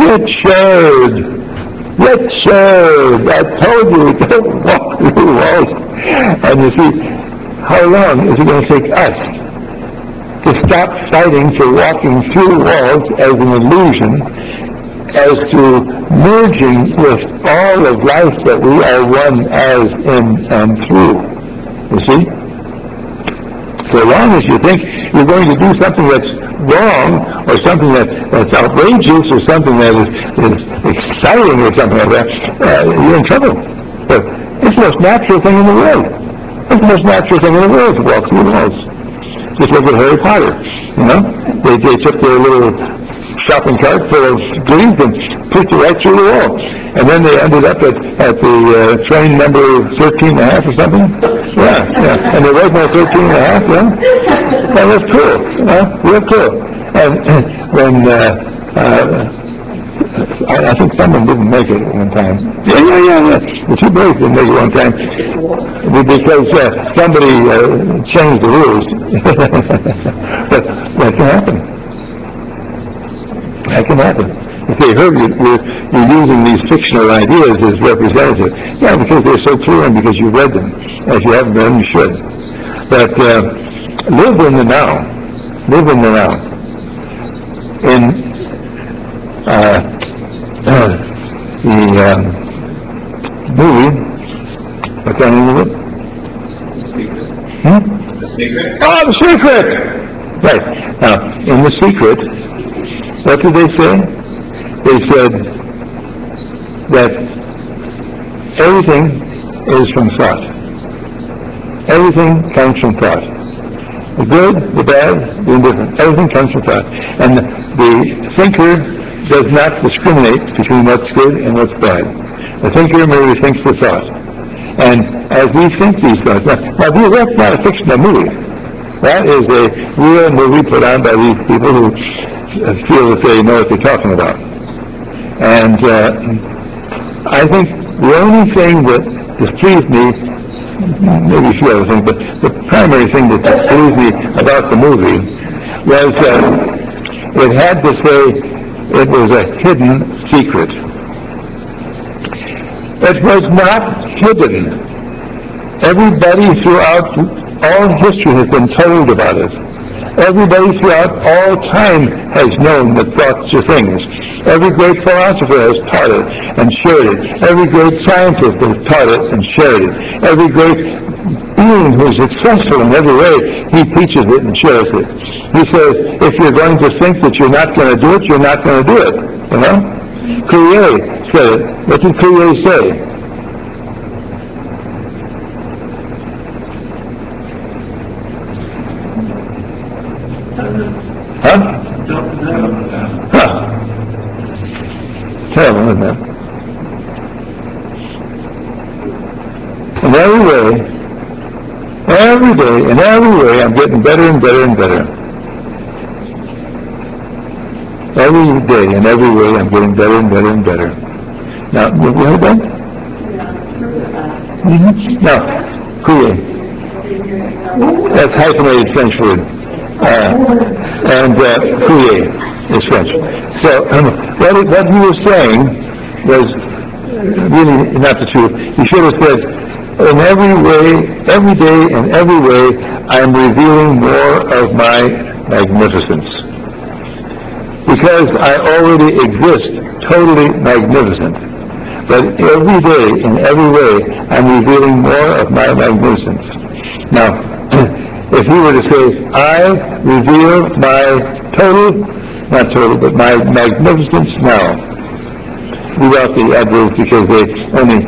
Richard, I told you, don't walk through walls. And you see, how long is it going to take us to stop fighting for walking through walls as an illusion, as to merging with all of life that we are one as in and through? You see? So long as you think you're going to do something that's wrong, or something that's outrageous, or something that is exciting, or something like that, you're in trouble. But it's the most natural thing in the world. It's the most natural thing in the world to walk through walls. Just look at Harry Potter, you know? They took their little shopping cart full of goodies and pushed it right through the wall. And then they ended up at the train number 13 and a half or something. Yeah. And they're right now 13 and a half, yeah? Well, that's cool, you know? Real cool. And when, I think someone didn't make it at one time. Yeah. The two boys didn't make it one time because somebody changed the rules. But that can happen. That can happen. You say, Herb, you're using these fictional ideas as representative. Yeah, because they're so clear and because you read them. If you haven't read them, you should. But live in the now. Live in the now. In the movie, what's that name of it? The Secret? Oh, The Secret! Right. Now, in The Secret, what did they say? They said that everything is from thought. Everything comes from thought. The good, the bad, the indifferent. Everything comes from thought. And the thinker does not discriminate between what's good and what's bad. The thinker merely thinks the thought. And as we think these thoughts, now that's not a fictional movie. That is a real movie put on by these people who feel that they know what they're talking about. And I think the only thing that displeased me, maybe a few other things, but the primary thing that displeased me about the movie was it had to say it was a hidden secret. It was not hidden. Everybody throughout all history has been told about it. Everybody throughout all time has known that thoughts are things. Every great philosopher has taught it and shared it. Every great scientist has taught it and shared it. Every great being who is successful in every way, he teaches it and shares it. He says, if you're going to think that you're not going to do it, you're not going to do it. You know? Courier said it. What did Courier say? Terrible, isn't it? In every day, in every way, I'm getting better and better and better. Every day, in every way, I'm getting better and better and better. Now, you heard that? Mm-hmm. Now, courier. That's hyphenated French word. And courier is French. So what he was saying was really not the truth. He should have said, in every way, every day, in every way, I'm revealing more of my magnificence. Because I already exist totally magnificent. But every day, in every way, I'm revealing more of my magnificence. Now, if he were to say, I reveal my not total, but my magnificence now, without the adverbs, because they only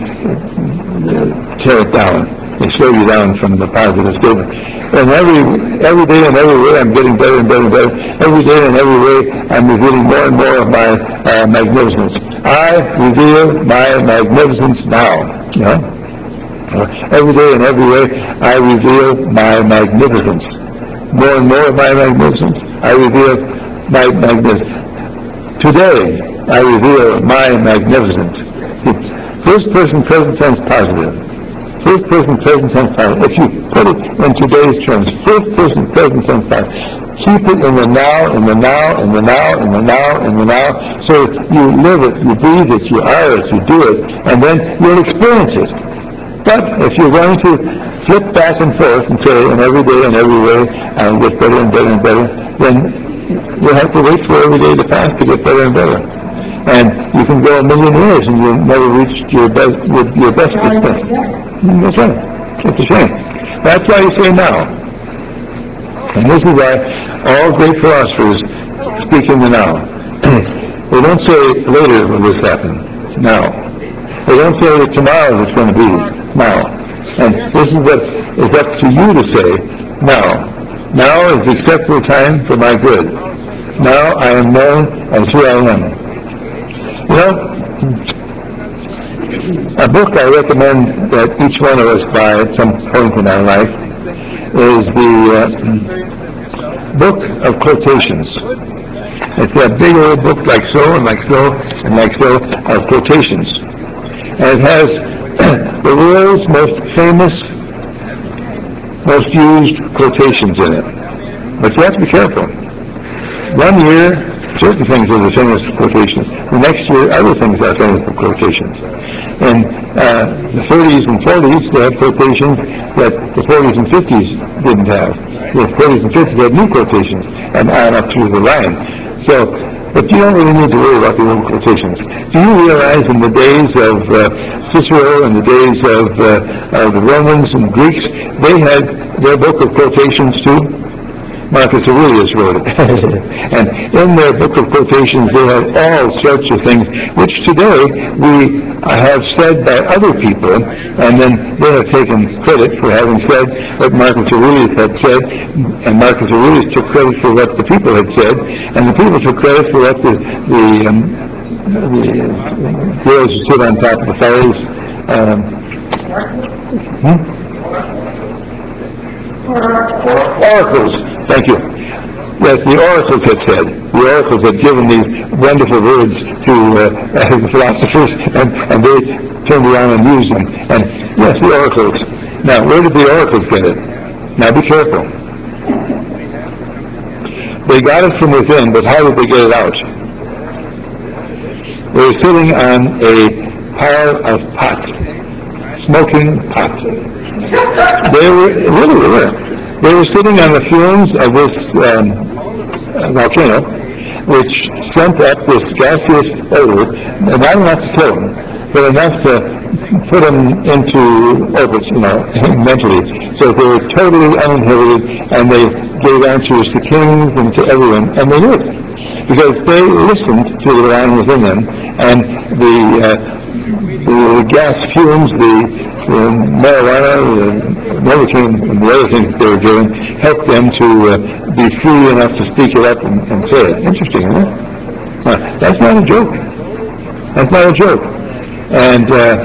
tear it down. They slow you down from the positive statement. And every day and every way, I'm getting better and better and better. Every day and every way, I'm revealing more and more of my magnificence. I reveal my magnificence now. You know? Every day and every way, I reveal my magnificence. More and more of my magnificence, I reveal my magnificence. Today, I reveal my magnificence. See, first person present tense positive. First person present tense positive. If you put it in today's terms, first person present tense positive. Keep it in the now, in the now, in the now, in the now, in the now. So you live it, you breathe it, you are it, you do it, and then you'll experience it. But if you're going to flip back and forth and say, in every day and every way, I'll get better and better and better, then you'll have to wait for every day to pass to get better and better. And you can go a million years and you'll never reach your best expense. That's right. It's a shame. That's why you say now. And this is why all great philosophers speak in the now. They don't say later will this happen. Now. They don't say that tomorrow it's going to be. Now. And this is what is up to you to say now. Now is the acceptable time for my good. Now I am known as who I am. You know, a book I recommend that each one of us buy at some point in our life is the Book of Quotations. It's a big old book like so and like so and like so of quotations. And it has the world's most famous, most used quotations in it. But you have to be careful. One year, certain things are the famous quotations. The next year, other things are famous for quotations. In the 30s and 40s, they had quotations that the 40s and 50s didn't have. The 40s and 50s had new quotations, and on up through the line. So, but you don't really need to worry about the old quotations. Do you realize in the days of Cicero and the days of the Romans and Greeks, they had their book of quotations too? Marcus Aurelius wrote it. And in their book of quotations, they have all sorts of things, which today we have said by other people, and then they have taken credit for having said what Marcus Aurelius had said, and Marcus Aurelius took credit for what the people had said, and the people took credit for what the girls who sit on top of the fires. Oracles. Thank you. Yes, the oracles had said. The oracles had given these wonderful words to the philosophers, and they turned around and used them. And yes, the oracles. Now, where did the oracles get it? Now, be careful. They got it from within, but how did they get it out? They were sitting on a pile of pot, smoking pot. They were sitting on the fumes of this volcano, which sent up this gaseous odor, not enough to kill them, but enough to put them into orbit, mentally. So they were totally uninhibited, and they gave answers to kings and to everyone, and they did. Because they listened to the divine within them, and the gas fumes, the marijuana, the Novocaine, and the other things that they were doing, helped them to be free enough to speak it up and say it. Interesting, isn't it? That's not a joke. That's not a joke. And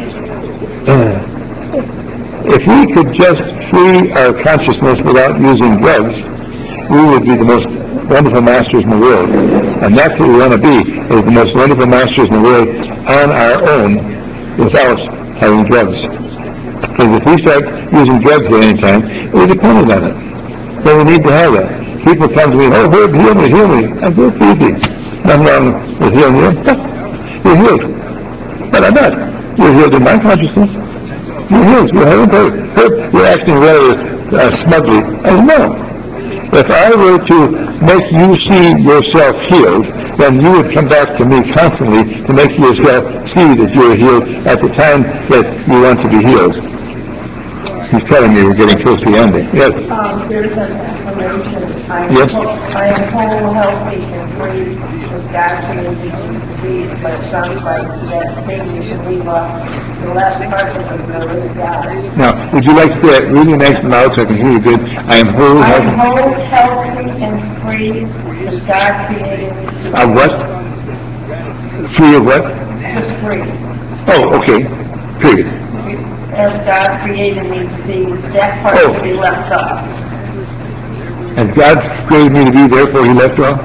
if we could just free our consciousness without using drugs, we would be the most wonderful masters in the world. And that's what we want to be, is the most wonderful masters in the world on our own without having drugs. Because if we start using drugs at any time, we're dependent on it. So we need to have that. People come to me, oh, Herb, heal me. I say, it's easy. Nothing wrong with healing you. You're healed. But I'm not. You're healed in my consciousness. You're healed. You haven't heard. You're acting rather smugly. I know. If I were to make you see yourself healed, then you would come back to me constantly to make yourself see that you're healed at the time that you want to be healed. He's telling me we're getting close to the ending. Yes? There's an affirmation. I am whole, healthy, and free, as God created me to be, but it sounds like that thing you can leave off the last part of the word of God. Now, would you like to say that really nice and loud so I can hear you good? I am whole, healthy, and free, as God created me to be. Of what? Free of what? Just free. Oh, okay. Period. As God created me to be, that part to be left off. As God created me to be, therefore He left off?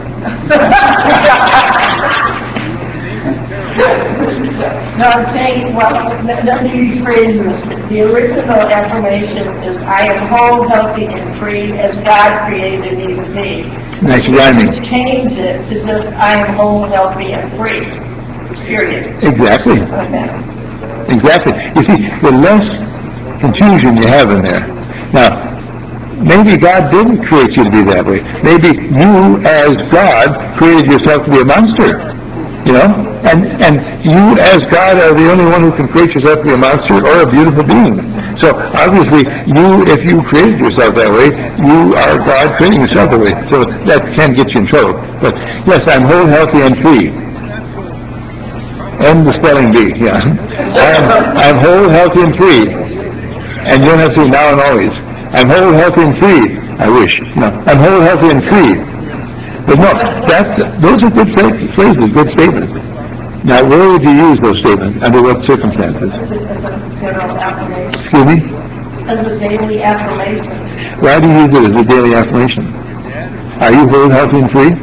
No, I'm saying, let me rephrase this. The original affirmation is, I am whole, healthy, and free, as God created me to be. Nice rhyming. Change it to just, I am whole, healthy, and free. Period. Exactly. Okay. Exactly. You see, the less confusion you have in there. Now, maybe God didn't create you to be that way. Maybe you, as God, created yourself to be a monster. And you, as God, are the only one who can create yourself to be a monster or a beautiful being. So, obviously, if you created yourself that way, you are God creating yourself that way. So, that can get you in trouble. But, yes, I'm whole, healthy, and free. And the spelling bee, yeah. I'm whole, healthy, and free. And you don't have to say now and always. I'm whole, healthy, and free. I wish. No. I'm whole, healthy, and free. But no, those are good phrases, good statements. Now, where would you use those statements? Under what circumstances? General affirmation. Excuse me? As a daily affirmation. Why do you use it as a daily affirmation? Are you whole, healthy, and free?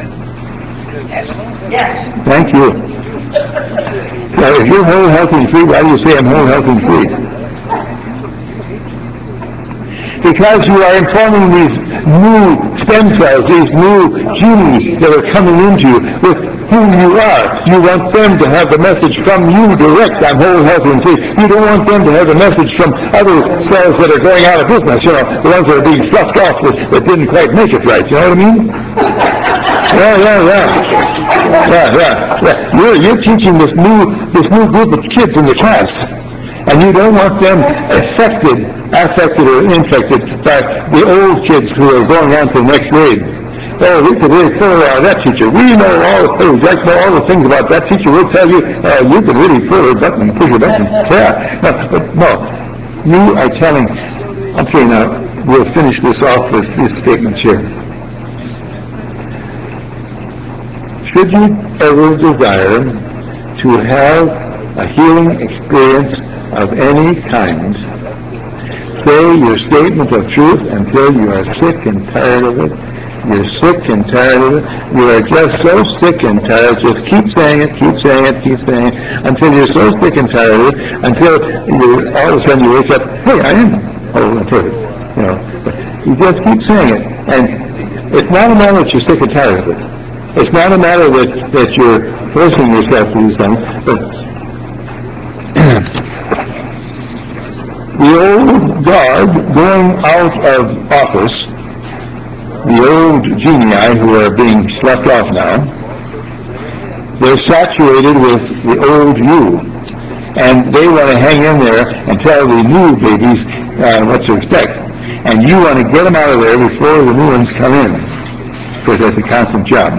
Yes. Thank you. Now, if you're whole, healthy, and free, why do you say I'm whole, healthy, and free? Because you are informing these new stem cells, these new gene that are coming into you with who you are. You want them to have the message from you direct, I'm whole, healthy, and free. You don't want them to have the message from other cells that are going out of business, the ones that are being fluffed off that didn't quite make it right. You know what I mean? Yeah. You're teaching this new group of kids in the class, And you don't want them affected or infected by the old kids who are going on to the next grade. Oh, we could really pull that teacher. We know Jack know all the things about that teacher. We'll tell you, you can really push a button. Yeah. No. You are telling, okay, now, we'll finish this off with these statements here. Should you ever desire to have a healing experience of any kind, say your statement of truth until you are sick and tired of it. You're sick and tired of it. You are just so sick and tired. Just keep saying it, until you're so sick and tired of it, until all of a sudden you wake up, hey, I am whole and perfect. You just keep saying it. And it's not a matter that you're sick and tired of it. It's not a matter that you're forcing yourself to do something, but the old guard going out of office, the old genii who are being slept off now, they're saturated with the old you. And they want to hang in there and tell the new babies what to expect. And you want to get them out of there before the new ones come in. Of course, that's a constant job.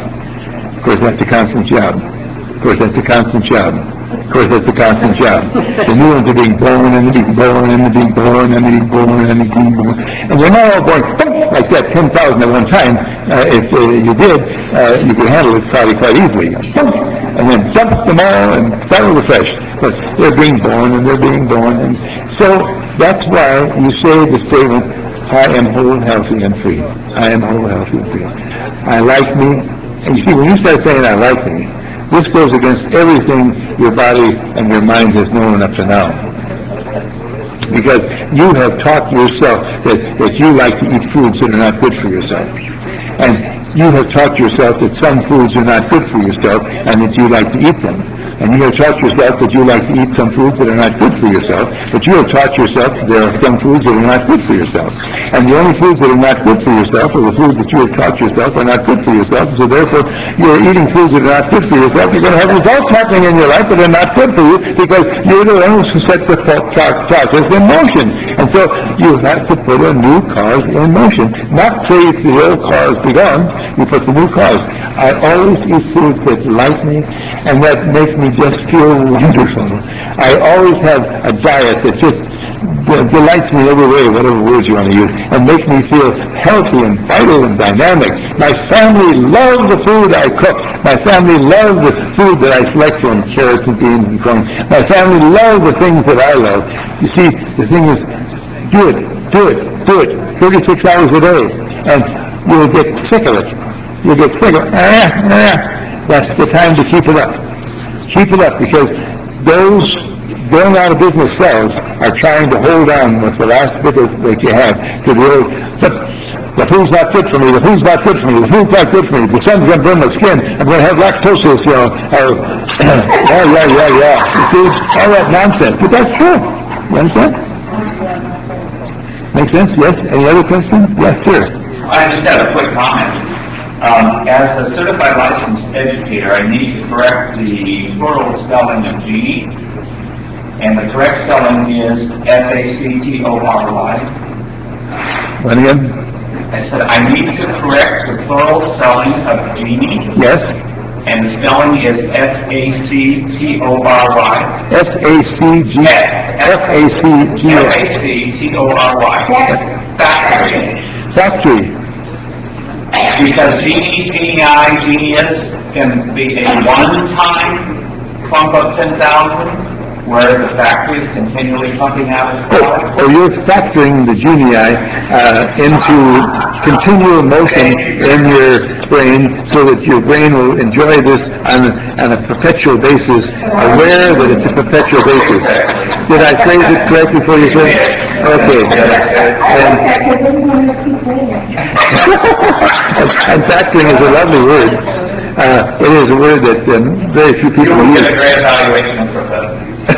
The new ones are being born, and they're being born, and they're being born, and they're being born, and they're being born. And they're not all born like that, 10,000 at one time. If you did, you could handle it probably quite easily. And then dump them all and start with fresh. But they're being born, and they're being born. And so that's why you say the statement, I am whole, healthy, and free. I am whole, healthy, and free. I like me. And you see, when you start saying, I like me, this goes against everything your body and your mind has known up to now. Because you have taught yourself that you like to eat foods that are not good for yourself. And you have taught yourself that some foods are not good for yourself and that you like to eat them. And you have taught yourself that you like to eat some foods that are not good for yourself, but you have taught yourself that there are some foods that are not good for yourself. And the only foods that are not good for yourself are the foods that you have taught yourself are not good for yourself. So therefore, you're eating foods that are not good for yourself. You're going to have results happening in your life that are not good for you because you're the one who set the process in motion. And so you have to put a new cause in motion. Not say if the old car has begun, you put the new cause. I always eat foods that like me and that make me just feel wonderful. I always have a diet that just delights me every way, whatever words you want to use, and make me feel healthy and vital and dynamic. My family love the food I cook. My family love the food that I select from, carrots and beans and corn. My family love the things that I love. You see, the thing is, do it, 36 hours a day, and you'll get sick of it. That's the time to keep it up. Keep it up, because those going out of business cells are trying to hold on with the last bit that you have to the old, but the food's not good for me, the sun's going to burn my skin, I'm going to have lactosis, yeah. You see, all that nonsense. But that's true. You understand? Make sense? Yes? Any other question? Yes, sir. I just have a quick comment. As a certified licensed educator, I need to correct the plural spelling of genie, and the correct spelling is F-A-C-T-O-R-Y. What again? I said I need to correct the plural spelling of genie. Yes. And the spelling is F-A-C-T-O-R-Y. S-A-C-G. F-A-C-T-O-R-Y. Factory. Because genius can be a one-time pump of 10,000, whereas the factory is continually pumping out its products. So you're factoring the genii into continual motion in your brain so that your brain will enjoy this on a perpetual basis, aware that it's a perpetual basis. Did I phrase it correctly for you, sir? Okay. And factoring is a lovely word. It is a word that very few people use. You get a great evaluation of professor.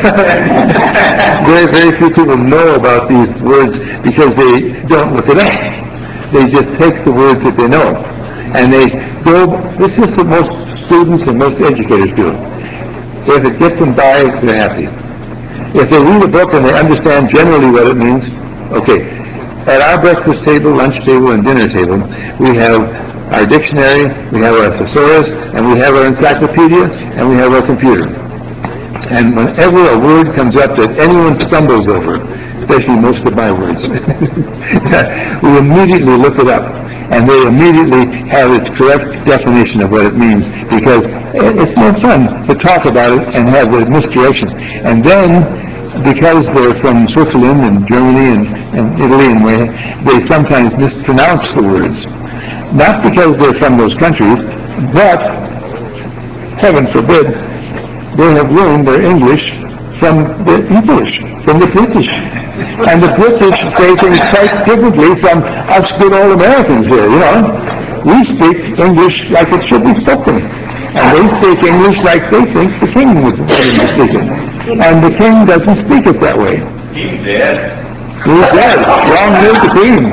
Very few people know about these words because they don't look it up. They just take the words that they know. And they go, this is what most students and most educators do. If it gets them by, they're happy. If they read a book and they understand generally what it means, okay. At our breakfast table, lunch table, and dinner table, we have our dictionary, we have our thesaurus, and we have our encyclopedia, and we have our computer. And whenever a word comes up that anyone stumbles over, especially most of my words, we immediately look it up. And they immediately have its correct definition of what it means, because it's no fun to talk about it and have the misdirection. And then, because they're from Switzerland and Germany and Italy and where, they sometimes mispronounce the words. Not because they're from those countries, but, heaven forbid, they have learned their English from the English, from the British. And the British say things quite differently from us good old Americans here, you know. We speak English like it should be spoken. And they speak English like they think the king would be speaking. And the king doesn't speak it that way. He's dead. He's dead. Long live the queen.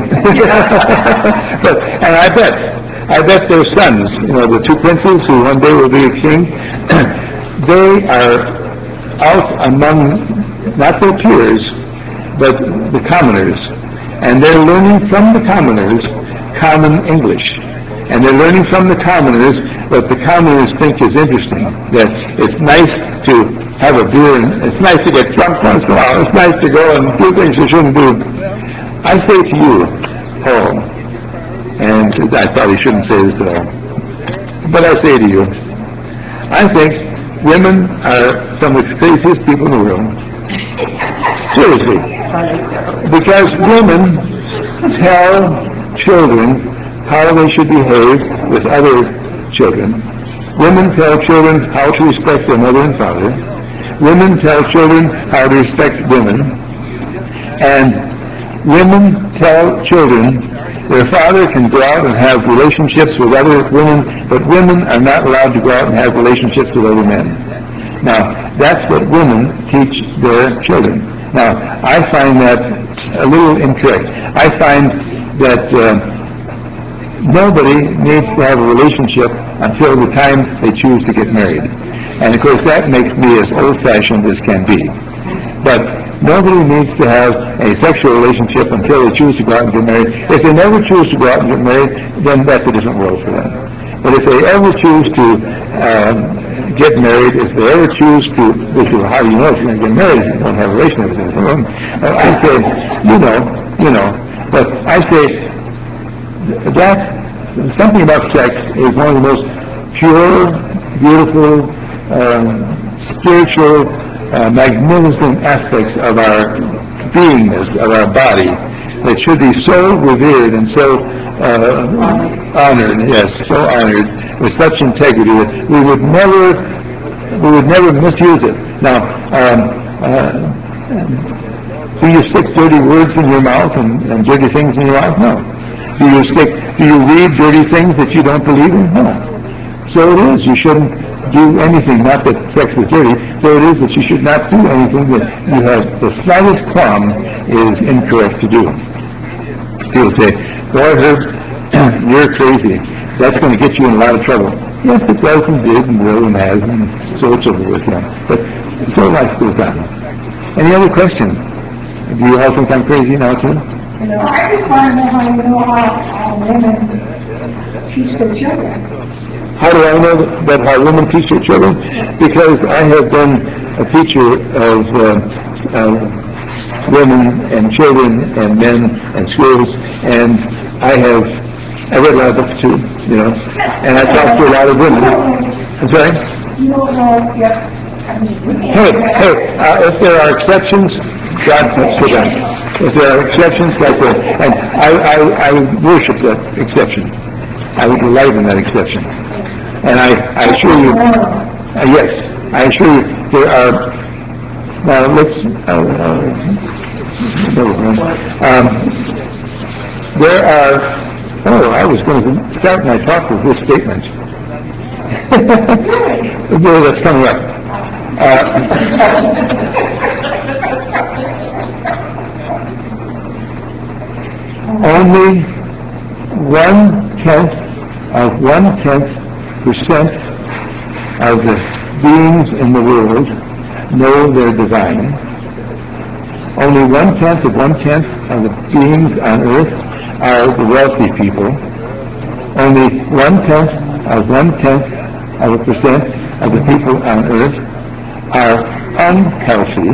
And I bet their sons, you know, the two princes who one day will be a king, they are out among, not their peers, but the commoners. And they're learning from the commoners common English. And they're learning from the commoners what the commoners think is interesting. That it's nice to have a beer, and it's nice to get drunk once in a while. It's nice to go and do things you shouldn't do. I say to you, Paul, and I probably shouldn't say this at all, but I say to you, I think women are some of the craziest people in the world. Seriously. Because women tell children how they should behave with other children. Women tell children how to respect their mother and father. Women tell children how to respect women. And women tell children their father can go out and have relationships with other women, but women are not allowed to go out and have relationships with other men. Now, that's what women teach their children. Now, I find that a little incorrect. I find that nobody needs to have a relationship until the time they choose to get married. And of course that makes me as old-fashioned as can be. But nobody needs to have a sexual relationship until they choose to go out and get married. If they never choose to go out and get married, then that's a different world for them. But if they ever choose to get married, if they ever choose to, this is how do you know if you're going to get married if you don't have a relationship with someone? I say, you know. But I say that something about sex is one of the most pure, beautiful, spiritual, magnificent aspects of our beingness, of our body, that should be so revered and so honored, so honored, with such integrity that we would never misuse it. Now, do you stick dirty words in your mouth and dirty things in your mouth? No. Do you read dirty things that you don't believe in? No. So it is. You shouldn't do anything, not that sex is dirty, so it is that you should not do anything that you have the slightest qualm is incorrect to do. People say, boy, Herb, you're crazy. That's going to get you in a lot of trouble. Yes, it does and did and will and has, and so it's over with now. But so life goes on. Any other question? Do you all think I'm crazy now too? You know, I just want to know how you know how women teach their children. How do I know that how women teach their children? Because I have been a teacher of women and children and men and schools, and I read a lot of books too, you know, and I talked to a lot of women. I'm sorry? You don't know yet. Hey, if there are exceptions, God sit down. If there are exceptions, God sit down. And I would worship that exception. I would delight in that exception. And I assure you, yes, I assure you, there are, now let's, there are, I was going to start my talk with this statement. No, that's coming up. Only 1/10% of the beings in the world know they're divine, Only 1/10 of 1/10 of the beings on earth are the wealthy people. Only 1/10 of 1/10 of a percent of the people on earth are unhealthy.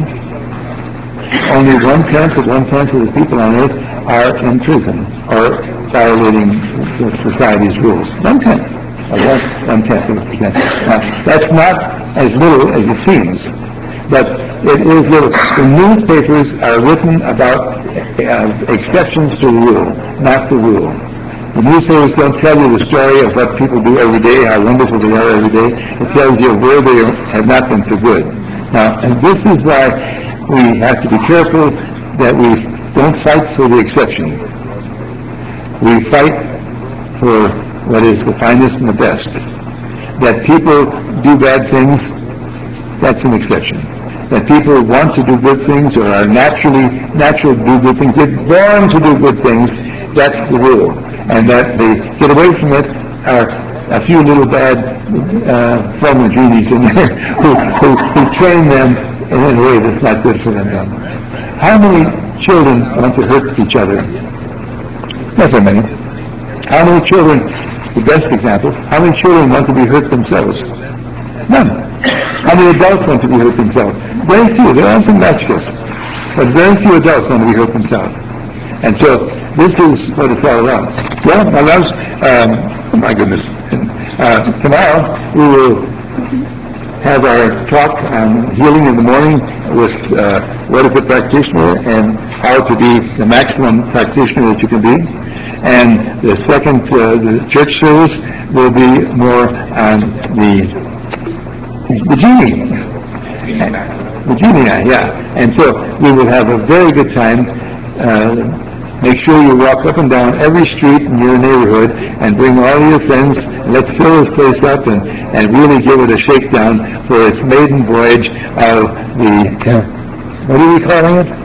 Only 1/10 of 1/10 of the people on earth are in prison or violating the society's rules. 1/10 of 1/10 of a percent. Now, that's not as little as it seems, but it is little. The newspapers are written about exceptions to the rule, not the rule. The newspapers don't tell you the story of what people do every day, how wonderful they are every day. It tells you where they have not been so good. Now, and this is why we have to be careful that we don't fight for the exception. We fight for what is the finest and the best. That people do bad things, that's an exception. That people want to do good things or are natural to do good things, they're born to do good things, that's the rule. And that they get away from it are a few little bad former genies in there who train them in a way that's not good for them. How many children want to hurt each other? Not very many. How many children, the best example, how many children want to be hurt themselves? None. How many adults want to be hurt themselves? Very few. There are some masochists, but very few adults want to be hurt themselves. And so this is what it's all about. Well, my loves, my goodness. Tomorrow we will have our talk on healing in the morning with what is a practitioner and how to be the maximum practitioner that you can be. And the second, the church service will be more on the genie. The genie, yeah. And so we will have a very good time. Make sure you walk up and down every street in your neighborhood and bring all your friends. Let's fill this place up and really give it a shakedown for its maiden voyage of the, what are we calling it?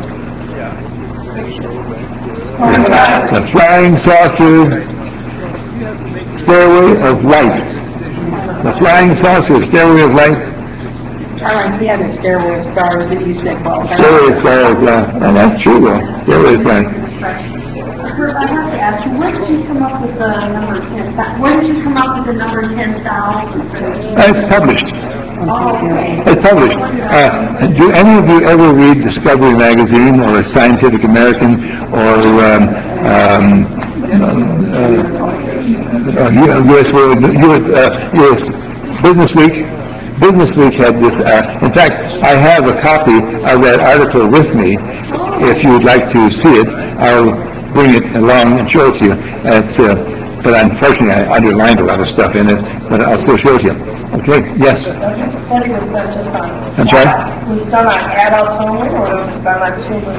The Flying Saucer Stairway of Light. The Flying Saucer Stairway of Light. I like the other Stairway of Stars that you said, well. Stairway of Stars, yeah. And that's true, though. Stairway of Stars. Kurt, I have to ask you, where did you come up with the number 10,000? Where did you come up with the number 10,000? It's published. Oh, okay. It's published. Do any of you ever read Discovery Magazine or Scientific American or U.S. World, U.S. Business Week? Business Week had this. In fact, I have a copy of that article with me. If you would like to see it, I'll bring it along and show it to you. But unfortunately, I underlined a lot of stuff in it, but I'll still show it to you. Okay, yes? I'm sorry? Was it done on adults only, or was it done on children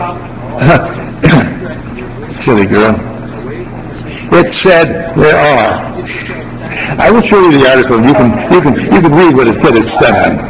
only? Silly girl. It said there are. I will show you the article, and you can read what it said it's done on.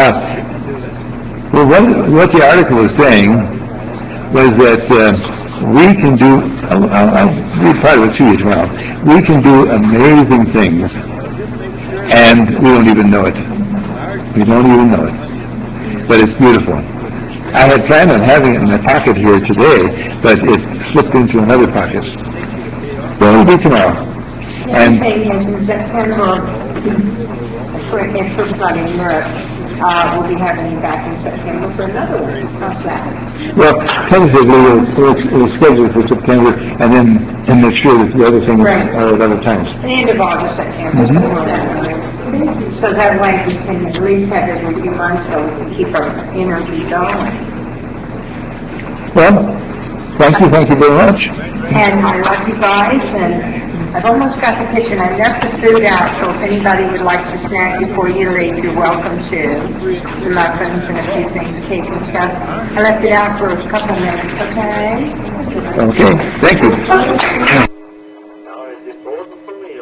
Well, what the article was saying was that we can do, I'll read part of it to you tomorrow, we can do amazing things, and we don't even know it. We don't even know it. But it's beautiful. I had planned on having it in my pocket here today, but it slipped into another pocket. So it'll be tomorrow. And in September, in First Night in Europe, we'll be having you back in September for another one. How's that? Well, tentatively, we'll schedule it for September and then make sure that the other things are at other times. The end of August, September. So that way we can at least have it every few months so we can keep our energy going. Well, thank you very much. And I love you guys, and I've almost got the kitchen. I left the food out, so if anybody would like to snack before you leave, you're welcome to. The muffins and a few things, cake and stuff. I left it out for a couple minutes, okay? Okay, thank you.